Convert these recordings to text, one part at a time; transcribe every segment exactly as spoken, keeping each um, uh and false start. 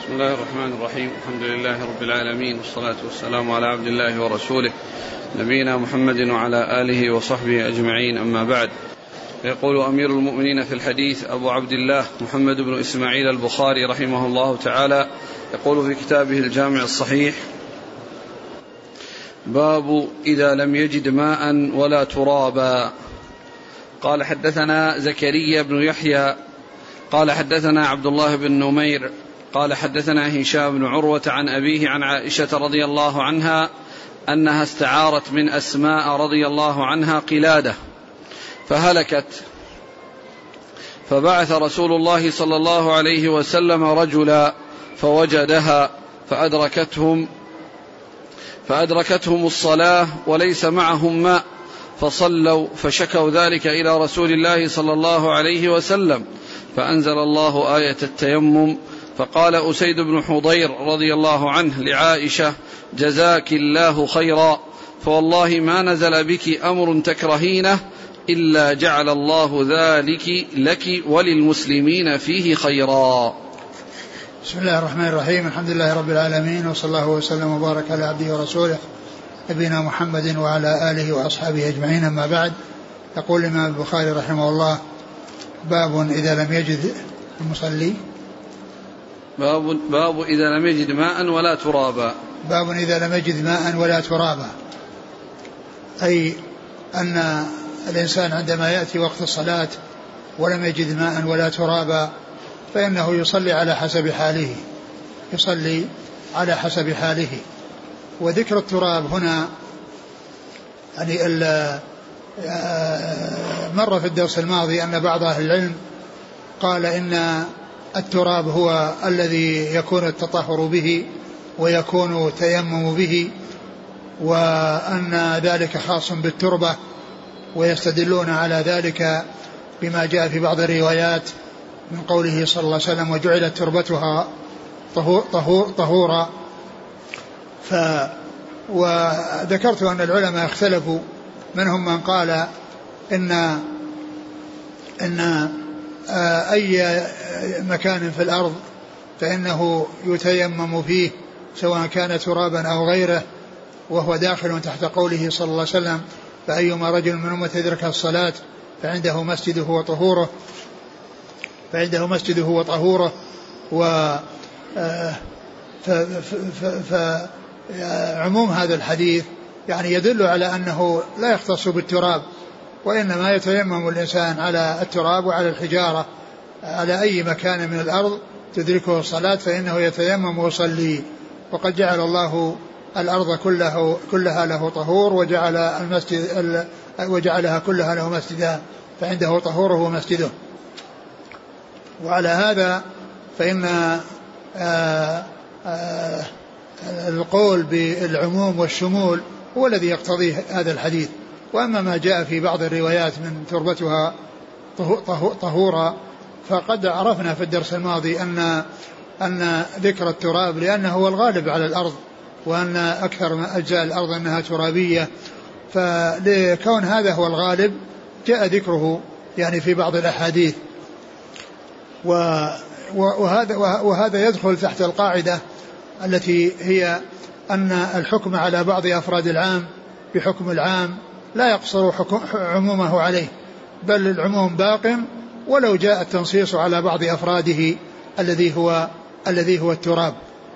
بسم الله الرحمن الرحيم. الحمد لله رب العالمين، والصلاة والسلام على عبد الله ورسوله نبينا محمد وعلى آله وصحبه أجمعين، أما بعد. يقول أمير المؤمنين في الحديث أبو عبد الله محمد بن إسماعيل البخاري رحمه الله تعالى، يقول في كتابه الجامع الصحيح: باب إذا لم يجد ماء ولا ترابا. قال: حدثنا زكريا بن يحيى قال حدثنا عبد الله بن نمير قال حدثنا هشام بن عروة عن أبيه عن عائشة رضي الله عنها أنها استعارت من أسماء رضي الله عنها قلادة فهلكت، فبعث رسول الله صلى الله عليه وسلم رجلا فوجدها فأدركتهم فأدركتهم الصلاة وليس معهم ماء، فصلوا فشكوا ذلك إلى رسول الله صلى الله عليه وسلم، فأنزل الله آية التيمم. فقال أسيد بن حضير رضي الله عنه لعائشة: جزاك الله خيرا، فوالله ما نزل بك أمر تكرهينه إلا جعل الله ذلك لك وللمسلمين فيه خيرا. بسم الله الرحمن الرحيم. الحمد لله رب العالمين، وصلى الله وسلم وبارك على عبده ورسوله نبينا محمد وعلى آله وأصحابه أجمعين، أما بعد. يقول الإمام البخاري رحمه الله: باب إذا لم يجد المصلي باب, باب إذا لم يجد ماء ولا ترابا. باب إذا لم يجد ماء ولا ترابا، أي أن الإنسان عندما يأتي وقت الصلاة ولم يجد ماء ولا ترابا فإنه يصلي على حسب حاله يصلي على حسب حاله. وذكر التراب هنا يعني مر في الدرس الماضي أن بعض أهل العلم قال إن التراب هو الذي يكون التطهر به ويكون تيمم به، وأن ذلك خاص بالتربة، ويستدلون على ذلك بما جاء في بعض الروايات من قوله صلى الله عليه وسلم: وجعلت تربتها طهور طهور طهورا. ف وذكرت أن العلماء اختلفوا، منهم من قال إن إن أي مكان في الأرض فإنه يتيمم فيه سواء كان ترابا أو غيره، وهو داخل تحت قوله صلى الله عليه وسلم: فأيما رجل من أمة أدرك الصلاة فعنده مسجده وطهوره فعنده مسجده وطهوره و فعموم هذا الحديث يعني يدل على أنه لا يختص بالتراب، وإنما يتيمم الإنسان على التراب وعلى الحجارة على أي مكان من الأرض تدركه الصلاة فإنه يتيمم ويصلي. وقد جعل الله الأرض كله كلها له طهور، وجعل المسجد وجعلها كلها له مسجدا، فعنده طهوره ومسجده. وعلى هذا فإن آآ آآ القول بالعموم والشمول هو الذي يقتضيه هذا الحديث. وأما ما جاء في بعض الروايات من تربتها طهورا فقد عرفنا في الدرس الماضي أن أن ذكر التراب لأنه هو الغالب على الأرض، وأن أكثر أجزاء الأرض أنها ترابية، فلكون هذا هو الغالب جاء ذكره يعني في بعض الأحاديث. وهذا وهذا يدخل تحت القاعدة التي هي أن الحكم على بعض أفراد العام بحكم العام لا يقصر عمومه عليه، بل العموم باق ولو جاء التنصيص على بعض أفراده الذي هو الذي هو التراب.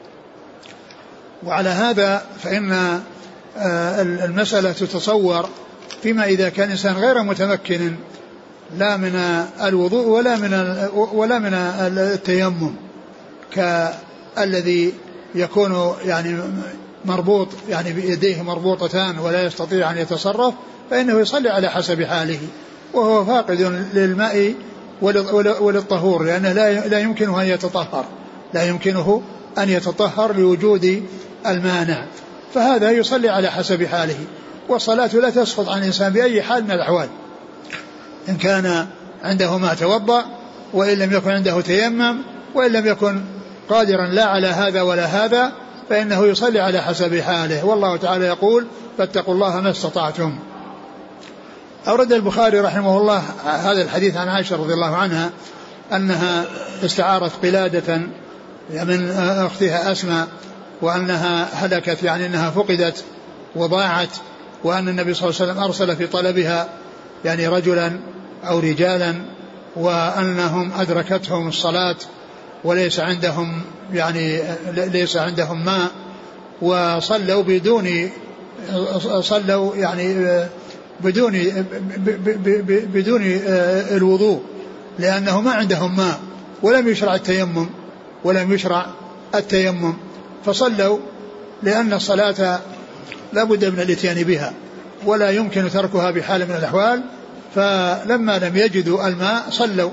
وعلى هذا فإن المسألة تتصور فيما إذا كان إنسان غير متمكن لا من الوضوء ولا من ولا من التيمم، كالذي يكون يعني مربوط يعني بيديه مربوطتان ولا يستطيع أن يتصرف، فإنه يصلي على حسب حاله، وهو فاقد للماء وللطهور، لأنه لا يمكنه أن يتطهر لا يمكنه أن يتطهر لوجود المانع، فهذا يصلي على حسب حاله. والصلاة لا تسقط عن الإنسان بأي حال من الأحوال، إن كان عنده ما توضأ، وإن لم يكن عنده تيمم، وإن لم يكن قادرا لا على هذا ولا هذا، فإنه يصلي على حسب حاله. والله تعالى يقول: فاتقوا الله ما استطعتم. أورد البخاري رحمه الله هذا الحديث عن عائشة رضي الله عنها أنها استعارت قلادة من أختها أسماء وأنها هلكت يعني أنها فقدت وضاعت، وأن النبي صلى الله عليه وسلم أرسل في طلبها يعني رجلا أو رجالا، وأنهم أدركتهم الصلاة وليس عندهم يعني ليس عندهم ماء، وصلوا بدون صلوا يعني بدون بدون الوضوء لأنه ما عندهم ماء ولم يشرع التيمم ولم يشرع التيمم فصلوا، لأن الصلاة لا بد من الاتيان بها ولا يمكن تركها بحال من الأحوال. فلما لم يجدوا الماء صلوا،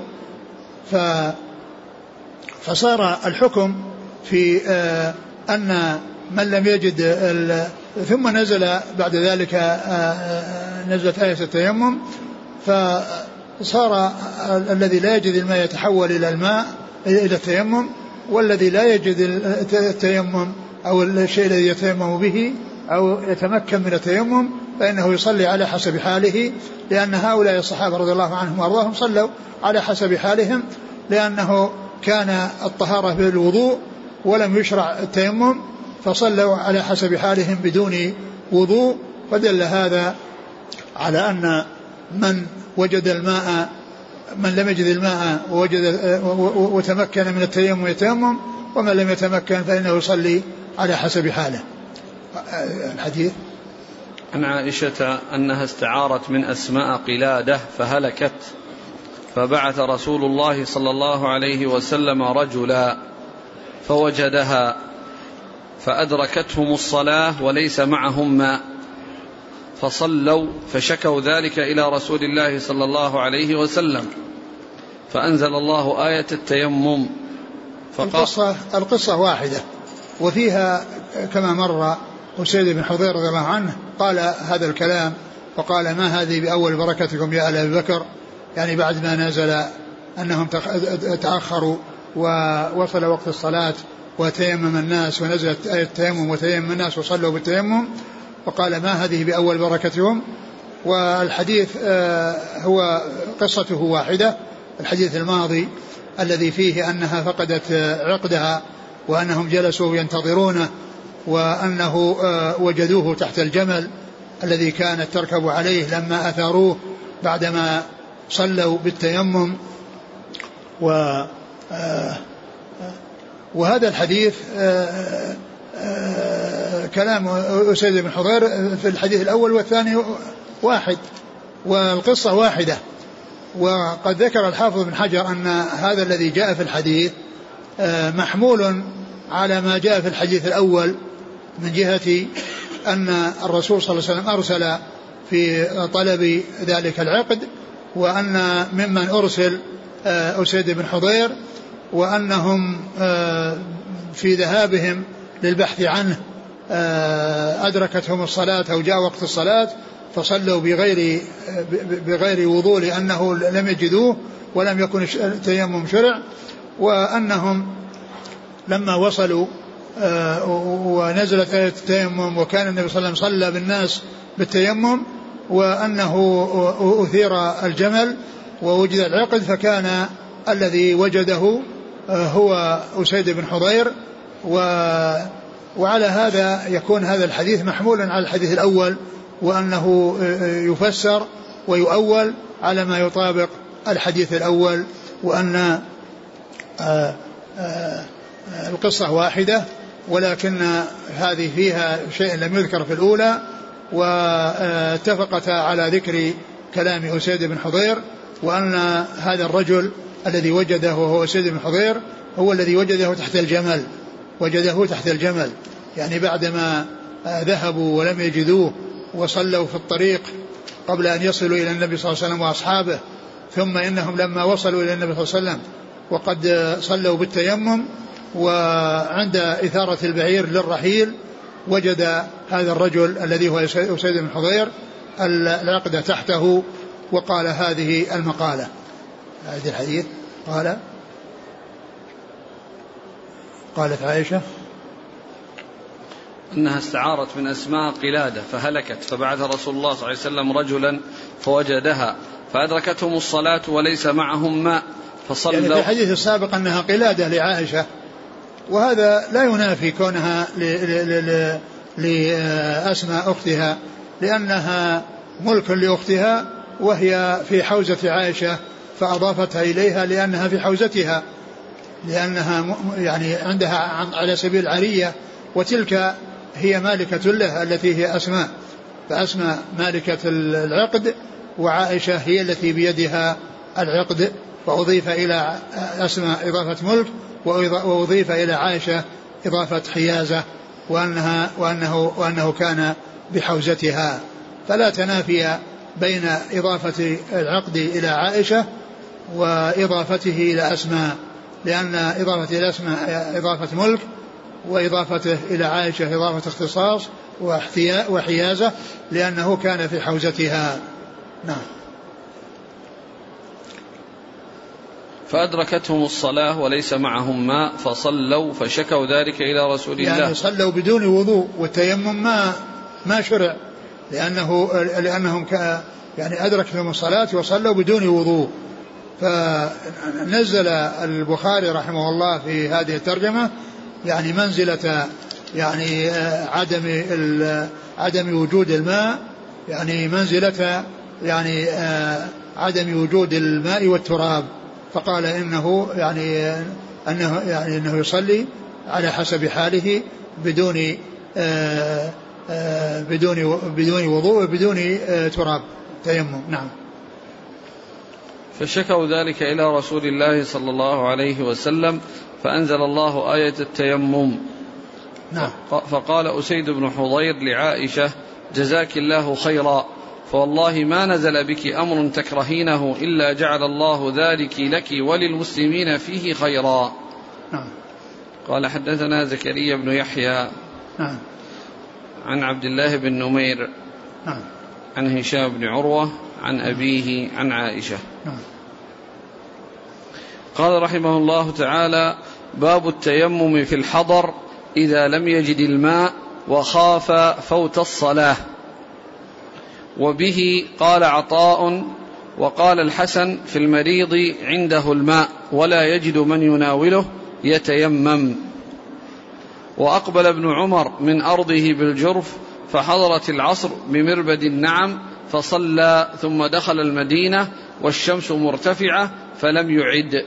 فصار الحكم في أن من لم يجد ثم نزل بعد ذلك نزلت آية التيمم، فصار الذي لا يجد الماء يتحول إلى الماء إلى التيمم، والذي لا يجد التيمم أو الشيء الذي يتيمم به أو يتمكن من التيمم فإنه يصلي على حسب حاله، لأن هؤلاء الصحابة رضي الله عنهم وأرضاهم صلوا على حسب حالهم، لأنه كان الطهارة بالوضوء ولم يشرع التيمم، فصلوا على حسب حالهم بدون وضوء. فدل هذا على أن من وجد الماء من لم يجد الماء ووجد وتمكن من التيمم يتيمم، ومن لم يتمكن فإنه يصلي على حسب حاله. الحديث عن عائشة أنها استعارت من أسماء قلادة فهلكت، فبعث رسول الله صلى الله عليه وسلم رجلا فوجدها فأدركتهم الصلاة وليس معهم ماء، فصلوا فشكوا ذلك إلى رسول الله صلى الله عليه وسلم، فأنزل الله آية التيمم. القصة, القصة واحدة، وفيها كما مر أسيد بن حضير رضي الله عنه قال هذا الكلام، وقال ما هذه بأول بركتكم يا آل أبي بكر، يعني بعد ما نزل أنهم تأخروا ووصل وقت الصلاة وتيمم الناس ونزلت آية التيمم وتيمم الناس وصلوا بالتيمم، وقال ما هذه بأول بركتهم. والحديث هو قصته واحدة، الحديث الماضي الذي فيه أنها فقدت عقدها وأنهم جلسوا ينتظرونه، وأنه وجدوه تحت الجمل الذي كانت تركب عليه لما أثاروه بعدما صلوا بالتيمم. و وهذا الحديث كلام أسيد بن حضير في الحديث الأول والثاني واحد والقصة واحدة. وقد ذكر الحافظ بن حجر أن هذا الذي جاء في الحديث محمول على ما جاء في الحديث الأول من جهة أن الرسول صلى الله عليه وسلم أرسل في طلب ذلك العقد، وأن ممن أرسل أسيد بن حضير، وأنهم في ذهابهم للبحث عنه أدركتهم الصلاة أو جاء وقت الصلاة فصلوا بغير بغير وضوء لأنه لم يجدوه ولم يكن التيمم شرع، وأنهم لما وصلوا ونزلت آية التيمم وكان النبي صلى الله عليه وسلم صلى بالناس بالتيمم، وأنه أثير الجمل ووجد العقد، فكان الذي وجده هو أسيد بن حضير. وعلى هذا يكون هذا الحديث محمولا على الحديث الأول، وأنه يفسر ويؤول على ما يطابق الحديث الأول، وأن القصة واحدة، ولكن هذه فيها شيء لم يذكر في الأولى، واتفقتا على ذكر كلام أسيد بن حضير، وأن هذا الرجل الذي وجده هو أسيد بن حضير هو الذي وجده تحت الجمل وجده تحت الجمل يعني بعدما ذهبوا ولم يجدوه وصلوا في الطريق قبل أن يصلوا إلى النبي صلى الله عليه وسلم وأصحابه، ثم إنهم لما وصلوا إلى النبي صلى الله عليه وسلم وقد صلوا بالتيمم وعند إثارة البعير للرحيل وجد هذا الرجل الذي هو أسيد بن حضير العقد تحته، وقال هذه المقالة. هذه الحديث قال قالت عائشة أنها استعارت من أسماء قلادة فهلكت، فبعث رسول الله صلى الله عليه وسلم رجلا فوجدها فأدركتهم الصلاة وليس معهم ماء فصلوا. يعني في الحديث السابق أنها قلادة لعائشة، وهذا لا ينافي كونها لأسماء أختها، لأنها ملك لأختها وهي في حوزة عائشة فأضافتها إليها لأنها في حوزتها، لأنها يعني عندها على سبيل العرية، وتلك هي مالكة له التي هي أسماء، فأسماء مالكة العقد وعائشة هي التي بيدها العقد، فأضيف إلى أسماء إضافة ملك وأضيف إلى عائشة إضافة حيازة، وأنها وأنه, وأنه كان بحوزتها، فلا تنافي بين إضافة العقد إلى عائشة وإضافته إلى أسماء، لأن إضافة إلى أسماء إضافة ملك، وإضافته إلى عائشة إضافة اختصاص وحيازة لأنه كان في حوزتها. نعم. فأدركتهم الصلاة وليس معهم ماء فصلوا فشكوا ذلك إلى رسول الله. يعني صلوا بدون وضوء، والتيمم ما ما شرع، لأنه لأنهم يعني أدركتهم الصلاة وصلوا بدون وضوء. فنزل البخاري رحمه الله في هذه الترجمة يعني منزلة يعني عدم عدم وجود الماء، يعني منزلة يعني عدم وجود الماء والتراب، فقال إنه يعني أنه يعني أنه يصلي على حسب حاله بدون آآ آآ بدون بدون وضوء وبدون تراب تيمم. نعم. فشكوا ذلك إلى رسول الله صلى الله عليه وسلم فأنزل الله آية التيمم. نعم. فقال أسيد بن حضير لعائشة جزاك الله خيرا، فوالله ما نزل بك أمر تكرهينه إلا جعل الله ذلك لك وللمسلمين فيه خيرا. نعم. قال حدثنا زكريا بن يحيى نعم. عن عبد الله بن نمير نعم. عن هشام بن عروة عن أبيه عن عائشة. نعم. قال رحمه الله تعالى باب التيمم في الحضر إذا لم يجد الماء وخاف فوت الصلاة. وبه قال عطاء وقال الحسن في المريض عنده الماء ولا يجد من يناوله يتيمم. وأقبل ابن عمر من أرضه بالجرف فحضرت العصر بمربد النعم فصلى ثم دخل المدينة والشمس مرتفعة فلم يعد.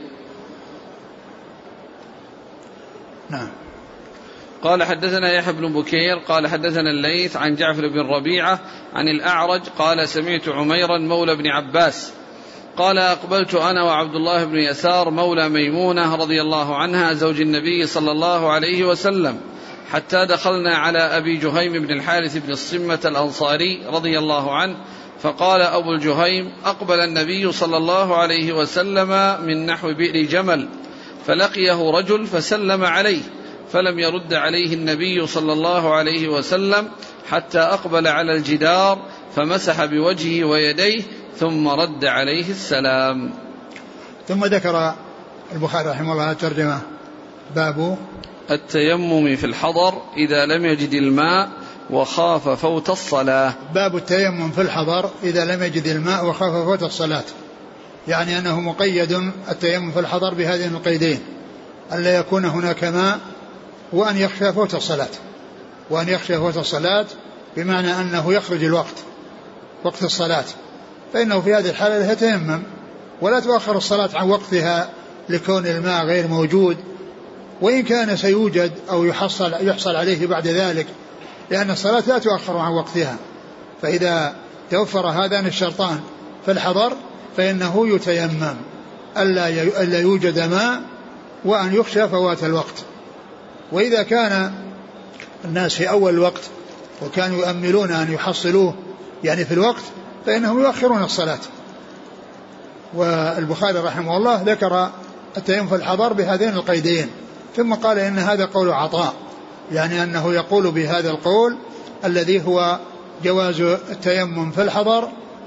نعم. قال حدثنا يحيى بن بكير قال حدثنا الليث عن جعفر بن ربيعة عن الأعرج قال سمعت عميرا مولى بن عباس قال أقبلت أنا وعبد الله بن يسار مولى ميمونة رضي الله عنها زوج النبي صلى الله عليه وسلم حتى دخلنا على أبي جهيم بن الحارث بن الصمة الأنصاري رضي الله عنه، فقال أبو الجهيم أقبل النبي صلى الله عليه وسلم من نحو بئر جمل فلقيه رجل فسلم عليه فلم يرد عليه النبي صلى الله عليه وسلم حتى أقبل على الجدار فمسح بوجهه ويديه ثم رد عليه السلام. ثم ذكر البخاري رحمه الله الترجمة باب التيمم في الحضر إذا لم يجد الماء وخاف فوت الصلاة. باب التيمم في الحضر إذا لم يجد الماء وخاف فوت الصلاة، يعني أنه مقيد التيمم في الحضر بهذين القيدين، ألا يكون هناك ماء وأن يخشى فوت الصلاة. وأن يخشى فوت الصلاة بمعنى أنه يخرج الوقت وقت الصلاة، فإنه في هذه الحالة يتيمم ولا تؤخر الصلاة عن وقتها لكون الماء غير موجود، وإن كان سيوجد أو يحصل, يحصل عليه بعد ذلك، لأن الصلاة لا تؤخر عن وقتها. فإذا توفر هذان الشرطان في الحضر فإنه يتيمم ألا يوجد ماء وأن يخشى فوات الوقت. وإذا كان الناس في أول الوقت وكانوا يؤملون أن يحصلوه يعني في الوقت فإنهم يؤخرون الصلاة. والبخاري رحمه الله ذكر التيمم في الحضر بهذين القيدين، ثم قال إن هذا قول عطاء، يعني أنه يقول بهذا القول الذي هو جواز التيمم في الحضر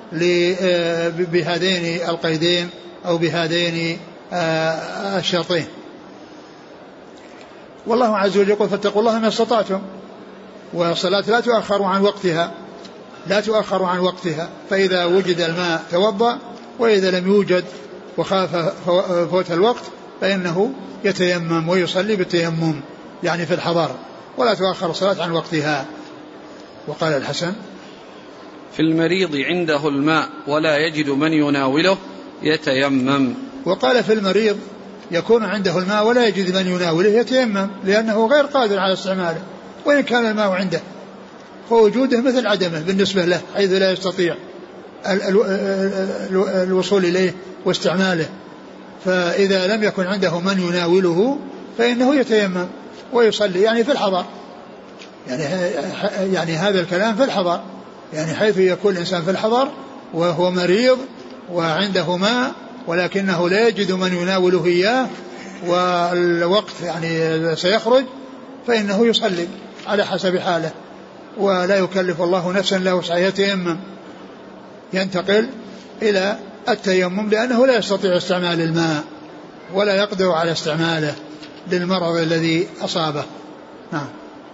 بهذين القيدين أو بهذين الشرطين. والله عز وجل يقول فاتقوا الله ما استطعتم، والصلاة لا تؤخر عن وقتها لا تؤخر عن وقتها فإذا وجد الماء توضأ، وإذا لم يوجد وخاف فوت الوقت فإنه يتيمم ويصلي بالتيمم يعني في الحضر، ولا تؤخر الصلاة عن وقتها. وقال الحسن: في المريض عنده الماء ولا يجد من يناوله يتيمم. وقال في المريض يكون عنده الماء ولا يجد من يناوله يتيمم، لأنه غير قادر على استعماله، وإن كان الماء عنده فوجوده مثل عدمه بالنسبة له، حيث لا يستطيع الوصول إليه واستعماله. فإذا لم يكن عنده من يناوله فإنه يتيمم ويصلي يعني في الحضر، يعني, يعني هذا الكلام في الحضر، يعني حيث يكون الإنسان في الحضر وهو مريض وعنده ماء ولكنه لا يجد من يناوله إياه والوقت يعني سيخرج، فإنه يصلي على حسب حاله، ولا يكلف الله نفسا لا وسعها، يتيمم، ينتقل إلى التيمم لأنه لا يستطيع استعمال الماء ولا يقدر على استعماله للمرض الذي أصابه. نعم.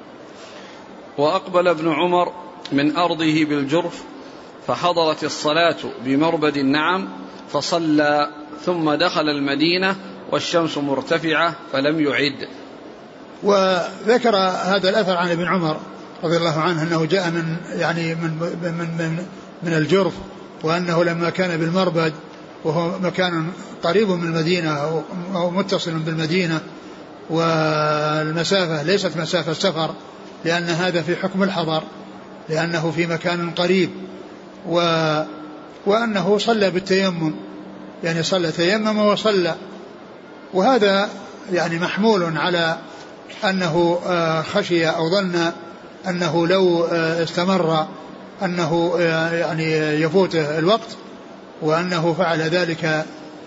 وأقبل ابن عمر من أرضه بالجرف فحضرت الصلاة بمربد النعم فصلى ثم دخل المدينة والشمس مرتفعة فلم يعد. وذكر هذا الأثر عن ابن عمر رضي الله عنه أنه جاء من يعني من من من, من الجرف، وأنه لما كان بالمربد وهو مكان قريب من المدينة أو متصل بالمدينة، والمسافة ليست مسافة سفر لأن هذا في حكم الحضر لأنه في مكان قريب، و وأنه صلى بالتيمم، يعني صلى تيمم وصلى. وهذا يعني محمول على أنه خشي أو ظن أنه لو استمر أنه يعني يفوته الوقت، وأنه فعل ذلك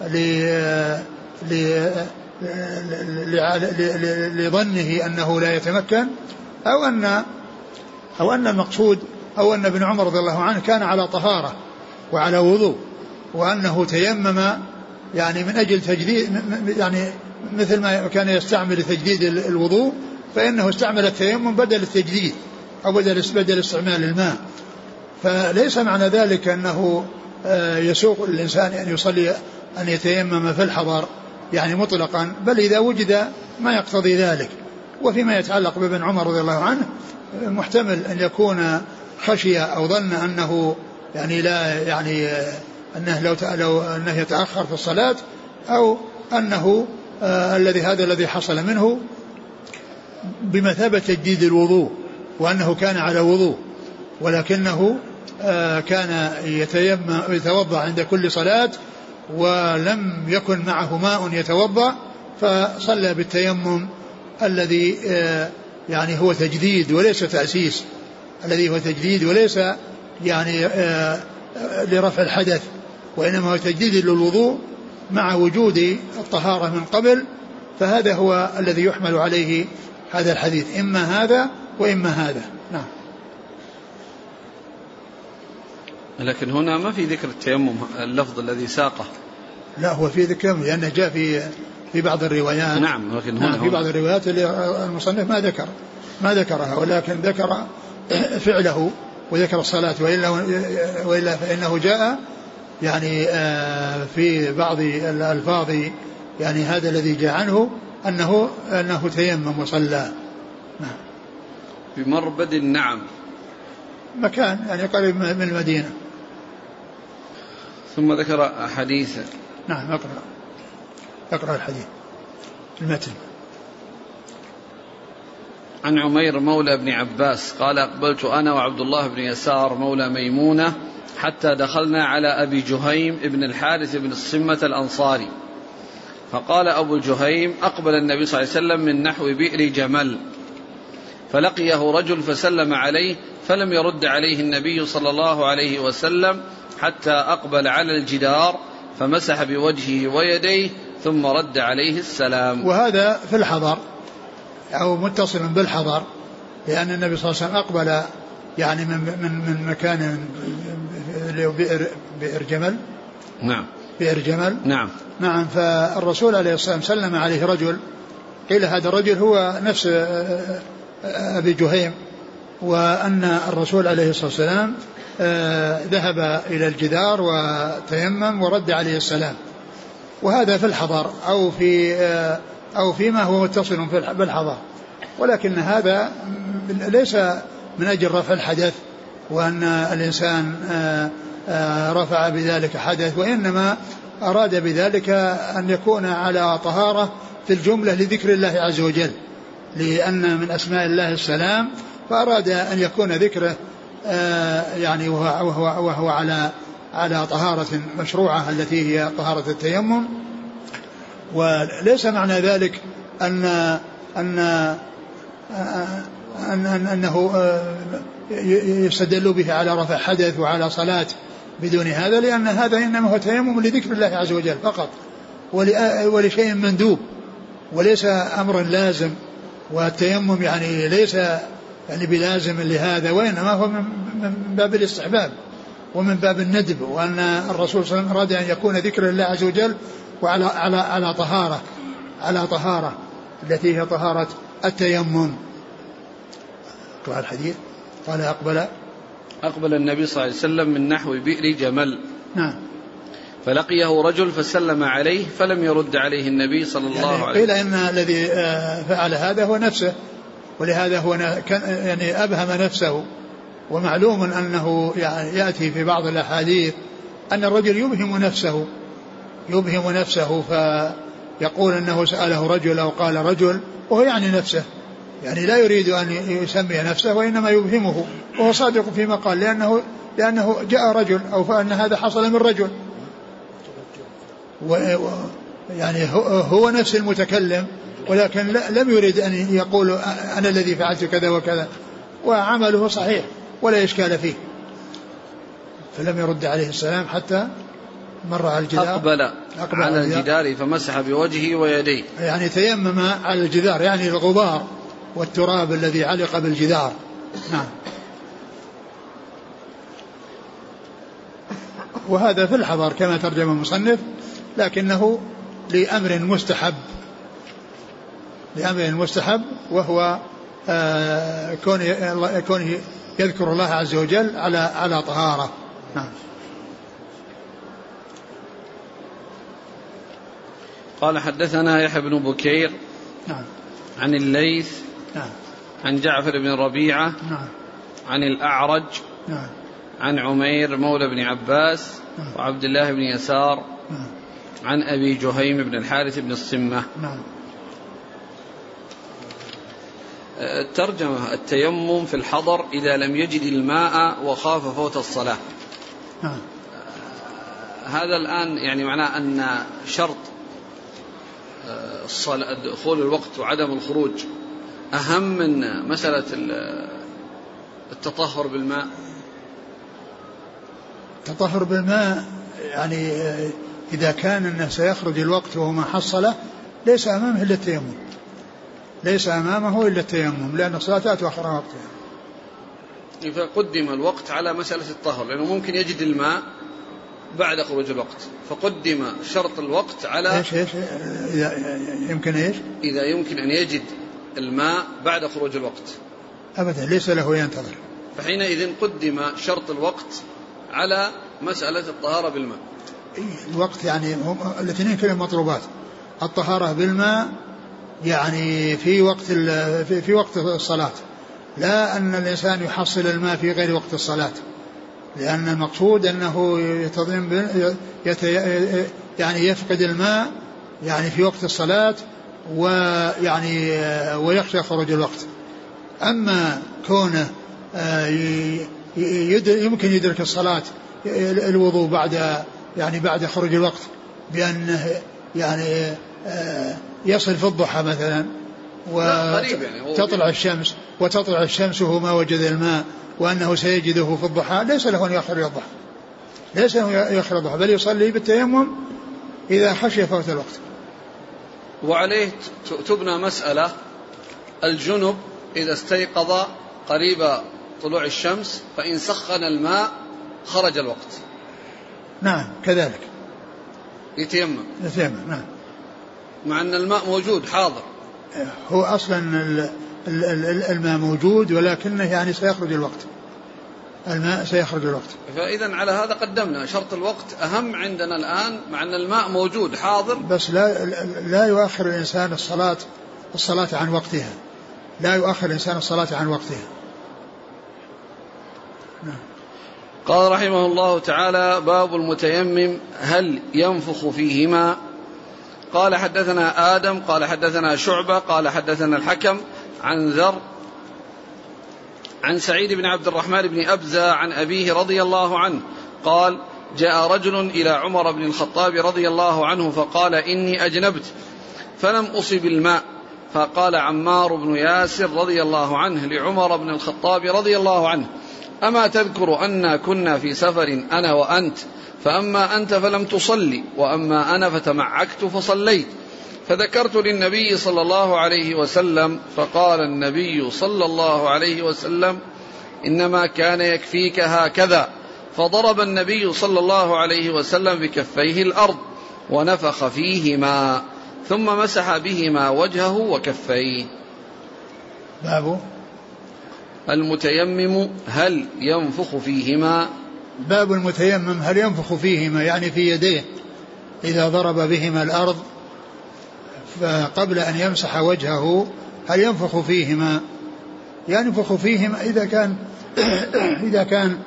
لظنه أنه لا يتمكن، أو أن أو أن المقصود أو أن ابن عمر رضي الله عنه كان على طهارة وعلى وضوء، وأنه تيمم يعني من أجل تجديد، يعني مثل ما كان يستعمل تجديد الوضوء فإنه استعمل التيمم بدل التجديد أو بدل بدل استعمال الماء. فليس معنى ذلك أنه يسوق الإنسان أن يصلي أن يتيمم في الحضر يعني مطلقا، بل إذا وجد ما يقتضي ذلك. وفيما يتعلق بابن عمر رضي الله عنه محتمل أن يكون خشية أو ظن أنه يعني لا يعني أنه لو لو أنه يتأخر في الصلاة، أو أنه آه الذي هذا الذي حصل منه بمثابة تجديد الوضوء، وأنه كان على وضوء ولكنه آه كان يتيمم يتوضأ عند كل صلاة ولم يكن معه ماء يتوضأ، فصلى بالتيمم الذي آه يعني هو تجديد وليس تأسيس، الذي هو تجديد وليس يعني آه لرفع الحدث، وإنما هو تجديد للوضوء مع وجود الطهارة من قبل. فهذا هو الذي يحمل عليه هذا الحديث، إما هذا وإما هذا. نعم. لكن هنا ما في ذكر التيمم اللفظ الذي ساقه. لا، هو في ذكر لأنه جاء في في بعض الروايات. نعم، لكن هنا نعم في بعض الروايات اللي المصنف ما ذكر ما ذكرها، ولكن ذكر فعله وذكر الصلاة، وإلا وإلا فإنه جاء يعني في بعض الألفاظ يعني هذا الذي جاء عنه أنه أنه تيمم وصلى. نعم. بمربد النعم، مكان يعني قريب من المدينة. ثم ذكر حديث. نعم. اقرأ اقرأ الحديث المتن. عن عمير مولى ابن عباس قال: أقبلت أنا وعبد الله بن يسار مولى ميمونة حتى دخلنا على أبي جهيم ابن الحارث بن الصمة الأنصاري، فقال أبو جهيم: أقبل النبي صلى الله عليه وسلم من نحو بئر جمل، فلقيه رجل فسلم عليه فلم يرد عليه النبي صلى الله عليه وسلم حتى أقبل على الجدار فمسح بوجهه ويديه ثم رد عليه السلام. وهذا في الحضر أو متصل بالحضر، لأن النبي صلى الله عليه وسلم أقبل يعني من من من مكان بئر بئر جمل. نعم. بئر جمل. نعم. نعم. فالرسول عليه الصلاة والسلام سلم عليه رجل، قيل هذا الرجل هو نفس أبي جهيم، وأن الرسول عليه الصلاة والسلام ذهب إلى الجدار وتيمم ورد عليه السلام. وهذا في الحضر أو في أو فيما هو متصل بالحضر، ولكن هذا ليس من أجل رفع الحدث وأن الإنسان رفع بذلك حدث، وإنما أراد بذلك أن يكون على طهارة في الجملة لذكر الله عز وجل، لأن من أسماء الله السلام، فأراد أن يكون ذكره يعني وهو, وهو, وهو على على طهارة مشروعة التي هي طهارة التيمم. وليس معنى ذلك أن أن أن أن أنه يستدل به على رفع حدث وعلى صلاة بدون هذا، لأن هذا إنما هو تيمم لذكر الله عز وجل فقط ولشيء مندوب وليس أمر لازم، والتيمم يعني ليس يعني بلازم لهذا، وإنما هو من باب الاستحباب ومن باب الندب، وأن الرسول صلى الله عليه وسلم أراد أن يكون ذكر الله عز وجل وعلى على على طهارة على طهارة التي هي طهارة التيمم. قال الحديث قال أقبل أقبل النبي صلى الله عليه وسلم من نحو بئر جمل، نعم، فلقيه رجل فسلم عليه فلم يرد عليه النبي صلى الله يعني عليه وسلم. قيل إن الذي فعل هذا هو نفسه، ولهذا هو يعني أبهم نفسه. ومعلوم أنه يعني يأتي في بعض الأحاديث أن الرجل يبهم نفسه يبهم نفسه فيقول أنه سأله رجل أو قال رجل وهو يعني نفسه، يعني لا يريد أن يسمي نفسه وإنما يبهمه، وهو صادق فيما قال، لأنه لأنه جاء رجل أو فأن هذا حصل من رجل، يعني هو نفس المتكلم، ولكن لم يريد أن يقول أنا الذي فعلت كذا وكذا، وعمله صحيح ولا إشكال فيه. فلم يرد عليه السلام حتى مر على الجدار، أقبل, أقبل على الجدار فمسح بوجهه ويديه، يعني تيمم على الجدار، يعني الغبار والتراب الذي علق بالجدار. نعم. وهذا في الحضر كما ترجم المصنف، لكنه لأمر مستحب لأمر مستحب وهو آه كونه كونه يذكر الله عز وجل على على طهارة. نعم. قال حدثنا يحيى بن بكير، نعم، عن الليث، نعم، عن جعفر بن ربيعة، نعم، عن الأعرج، نعم، عن عمير مولى بن عباس، نعم، وعبد الله بن يسار، نعم، عن أبي جهيم بن الحارث بن الصمة. نعم. ترجمة التيمم في الحضر إذا لم يجد الماء وخاف فوت الصلاة. نعم. هذا الآن يعني معناه أن شرط دخول الوقت وعدم الخروج أهم من مسألة التطهر بالماء. التطهر بالماء يعني إذا كان الناس سيخرج الوقت وهو ما حصله ليس أمامه إلا التيمم، ليس أمامه إلا التيمم، لأن الصلاة تؤخر وقتها. فقدم الوقت على مسألة الطهر، لأنه ممكن يجد الماء بعد خروج الوقت، فقدم شرط الوقت على إيش إيش إذا يمكن إيش إذا يمكن أن يجد الماء بعد خروج الوقت أبدا ليس له ينتظر، فحينئذ قدم شرط الوقت على مسألة الطهارة بالماء. الوقت يعني هم الاثنين كلهم مطلوبات، الطهارة بالماء يعني في وقت في, في وقت الصلاة، لا أن الإنسان يحصل الماء في غير وقت الصلاة، لأن المقصود أنه يتضم يعني يفقد الماء يعني في وقت الصلاة ويعني ويخشى خروج الوقت. أما كونه يمكن يدرك الصلاة الوضوء بعد يعني بعد خروج الوقت بأنه يعني يصل في الضحى مثلا وتطلع الشمس وتطلع الشمس وهو ما وجد الماء وأنه سيجده في الضحى، ليس له أن يؤخر الضحى، ليس له يؤخر الضحى، بل يصلي بالتيمم إذا خشي فوت الوقت. وعليه تبنى مسألة الجنب إذا استيقظ قريب طلوع الشمس فإن سخن الماء خرج الوقت. نعم كذلك يتيمم يتيمم نعم، مع أن الماء موجود حاضر، هو أصلا الماء موجود ولكنه يعني سيخرج الوقت. الماء سيخرج الوقت. فإذا على هذا قدمنا شرط الوقت أهم عندنا الآن، مع أن الماء موجود حاضر، بس لا لا يؤخر الإنسان الصلاة الصلاة عن وقتها، لا يؤخر الإنسان الصلاة عن وقتها. نعم. قال رحمه الله تعالى: باب المتيمم هل ينفخ فيهما؟ قال حدثنا آدم قال حدثنا شعبة قال حدثنا الحكم عن ذر عن سعيد بن عبد الرحمن بن أبزة عن أبيه رضي الله عنه قال: جاء رجل إلى عمر بن الخطاب رضي الله عنه فقال: إني أجنبت فلم أصب الماء. فقال عمار بن ياسر رضي الله عنه لعمر بن الخطاب رضي الله عنه: أما تذكر أن كنا في سفر أنا وأنت، فأما أنت فلم تصلي وأما أنا فتمعكت فصليت، فذكرت للنبي صلى الله عليه وسلم، فقال النبي صلى الله عليه وسلم: إنما كان يكفيك هكذا. فضرب النبي صلى الله عليه وسلم بكفيه الأرض ونفخ فيهما ثم مسح بهما وجهه وكفيه. باب المتيمم هل ينفخ فيهما؟ باب المتيمم هل ينفخ فيهما، يعني في يديه إذا ضرب بهما الأرض فقبل أن يمسح وجهه هل ينفخ فيهما؟ ينفخ فيهما إذا كان إذا كان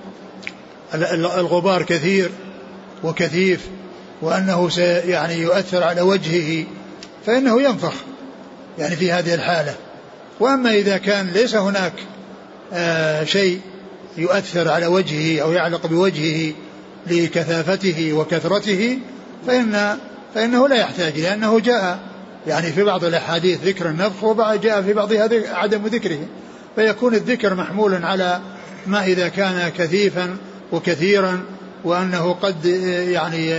الغبار كثير وكثيف وأنه يعني يؤثر على وجهه فإنه ينفخ يعني في هذه الحالة. وأما إذا كان ليس هناك آه شيء يؤثر على وجهه أو يعلق بوجهه لكثافته وكثرته فإن فإنه لا يحتاج، لأنه جاء يعني في بعض الأحاديث ذكر النفخ وبعض جاء في بعضها عدم ذكره، فيكون الذكر محمول على ما إذا كان كثيفا وكثيرا وأنه قد يعني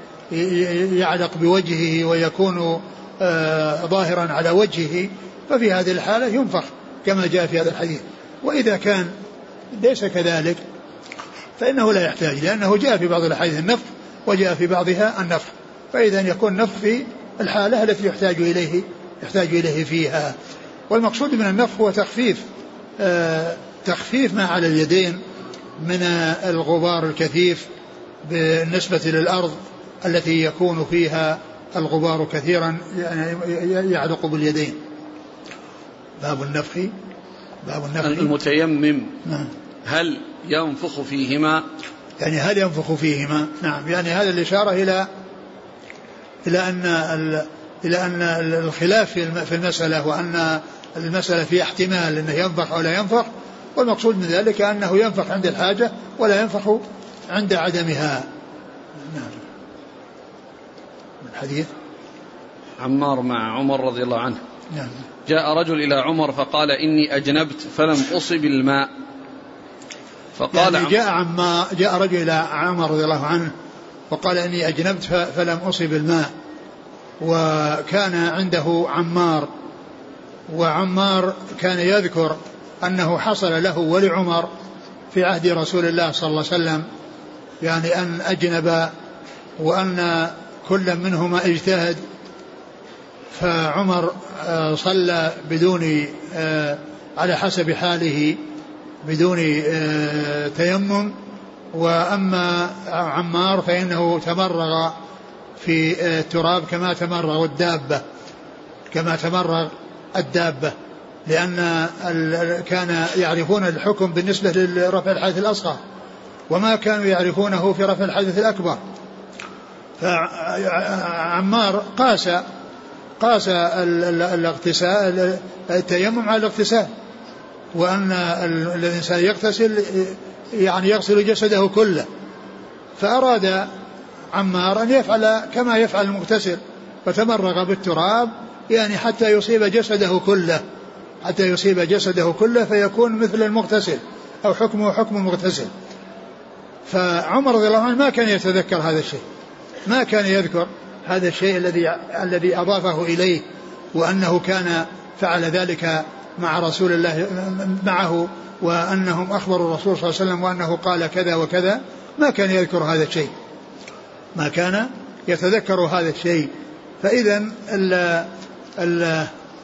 يعلق بوجهه ويكون ظاهرا على وجهه، ففي هذه الحالة ينفخ كما جاء في هذا الحديث. وإذا كان ليس كذلك فإنه لا يحتاج، لأنه جاء في بعض الأحاديث النفخ وجاء في بعضها النفخ، فإذا يكون النفخ في الحالة التي يحتاج إليه يحتاج إليه فيها. والمقصود من النفخ هو تخفيف آه تخفيف ما على اليدين من الغبار الكثيف بالنسبة للأرض التي يكون فيها الغبار كثيرا يعني يعلق باليدين. باب النفخ باب النفخ المتيمم هل ينفخ فيهما، يعني هل ينفخ فيهما. نعم، يعني هذا الإشارة إلى إلى أن إلى أن الخلاف في المسألة، وأن المسألة في احتمال أنه ينفخ أو لا ينفخ، والمقصود من ذلك أنه ينفخ عند الحاجة ولا ينفخ عند عدمها. نعم. الحديث عمار مع عمر رضي الله عنه. نعم. جاء رجل إلى عمر فقال: إني أجنبت فلم أصب الماء. فقال يعني جاء عما جاء رجل إلى عمر رضي الله عنه وقال: إني أجنبت فلم أصب الماء. وكان عنده عمار، وعمار كان يذكر أنه حصل له ولعمر في عهد رسول الله صلى الله عليه وسلم يعني أن أجنب، وأن كل منهما اجتهد، فعمر صلى بدون على حسب حاله بدون تيمم، وأما عمار فإنه تمرغ في التراب كما تمرغ الدابة كما تمرغ الدابة لأن كان يعرفون الحكم بالنسبة لرفع الحدث الأصغر وما كانوا يعرفونه في رفع الحدث الأكبر. فعمار قاس قاس الاغتسال التيمم على الاغتسال، وأن الإنسان يغتسل يعني يغسل جسده كله، فأراد عمار أن يفعل كما يفعل المغتسل، فتمرغ بالتراب يعني حتى يصيب جسده كله حتى يصيب جسده كله فيكون مثل المغتسل أو حكمه حكم المغتسل. فعمر رضي الله عنه ما كان يتذكر هذا الشيء، ما كان يذكر هذا الشيء الذي الذي أضافه إليه، وأنه كان فعل ذلك مع رسول الله معه، وأنهم أخبروا الرسول صلى الله عليه وسلم وأنه قال كذا وكذا. ما كان يذكر هذا الشيء، ما كان يتذكر هذا الشيء. فإذا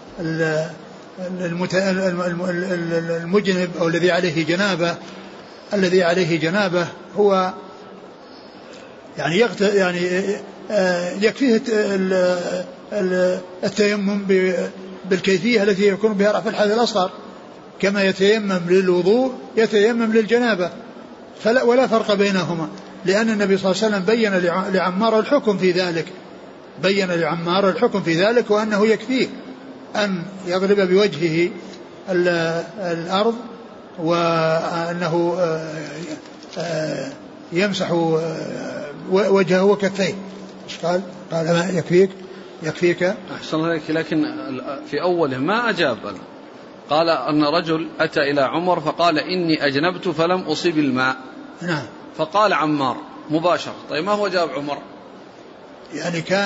المجنب أو الذي عليه جنابة الذي عليه جنابه هو يعني يقت... يعني يكفيه التيمم بالكيفية التي يكون بها رفع الحدث الأصغر، كما يتيمم للوضوء يتيمم للجنابة، فلا ولا فرق بينهما، لأن النبي صلى الله عليه وسلم بين لعمار الحكم في ذلك، بين لعمار الحكم في ذلك، وأنه يكفيه أن يضرب بوجهه الأرض وأنه يمسح وجهه وكفيه. قال قال ما يكفيك يكفيك أحسن عليك. لكن في أوله ما أجاب، قال أن رجل أتى إلى عمر فقال إني أجنبت فلم أصيب الماء. نعم. فقال عمار مباشرة. طيب ما هو جاب عمر؟ يعني كان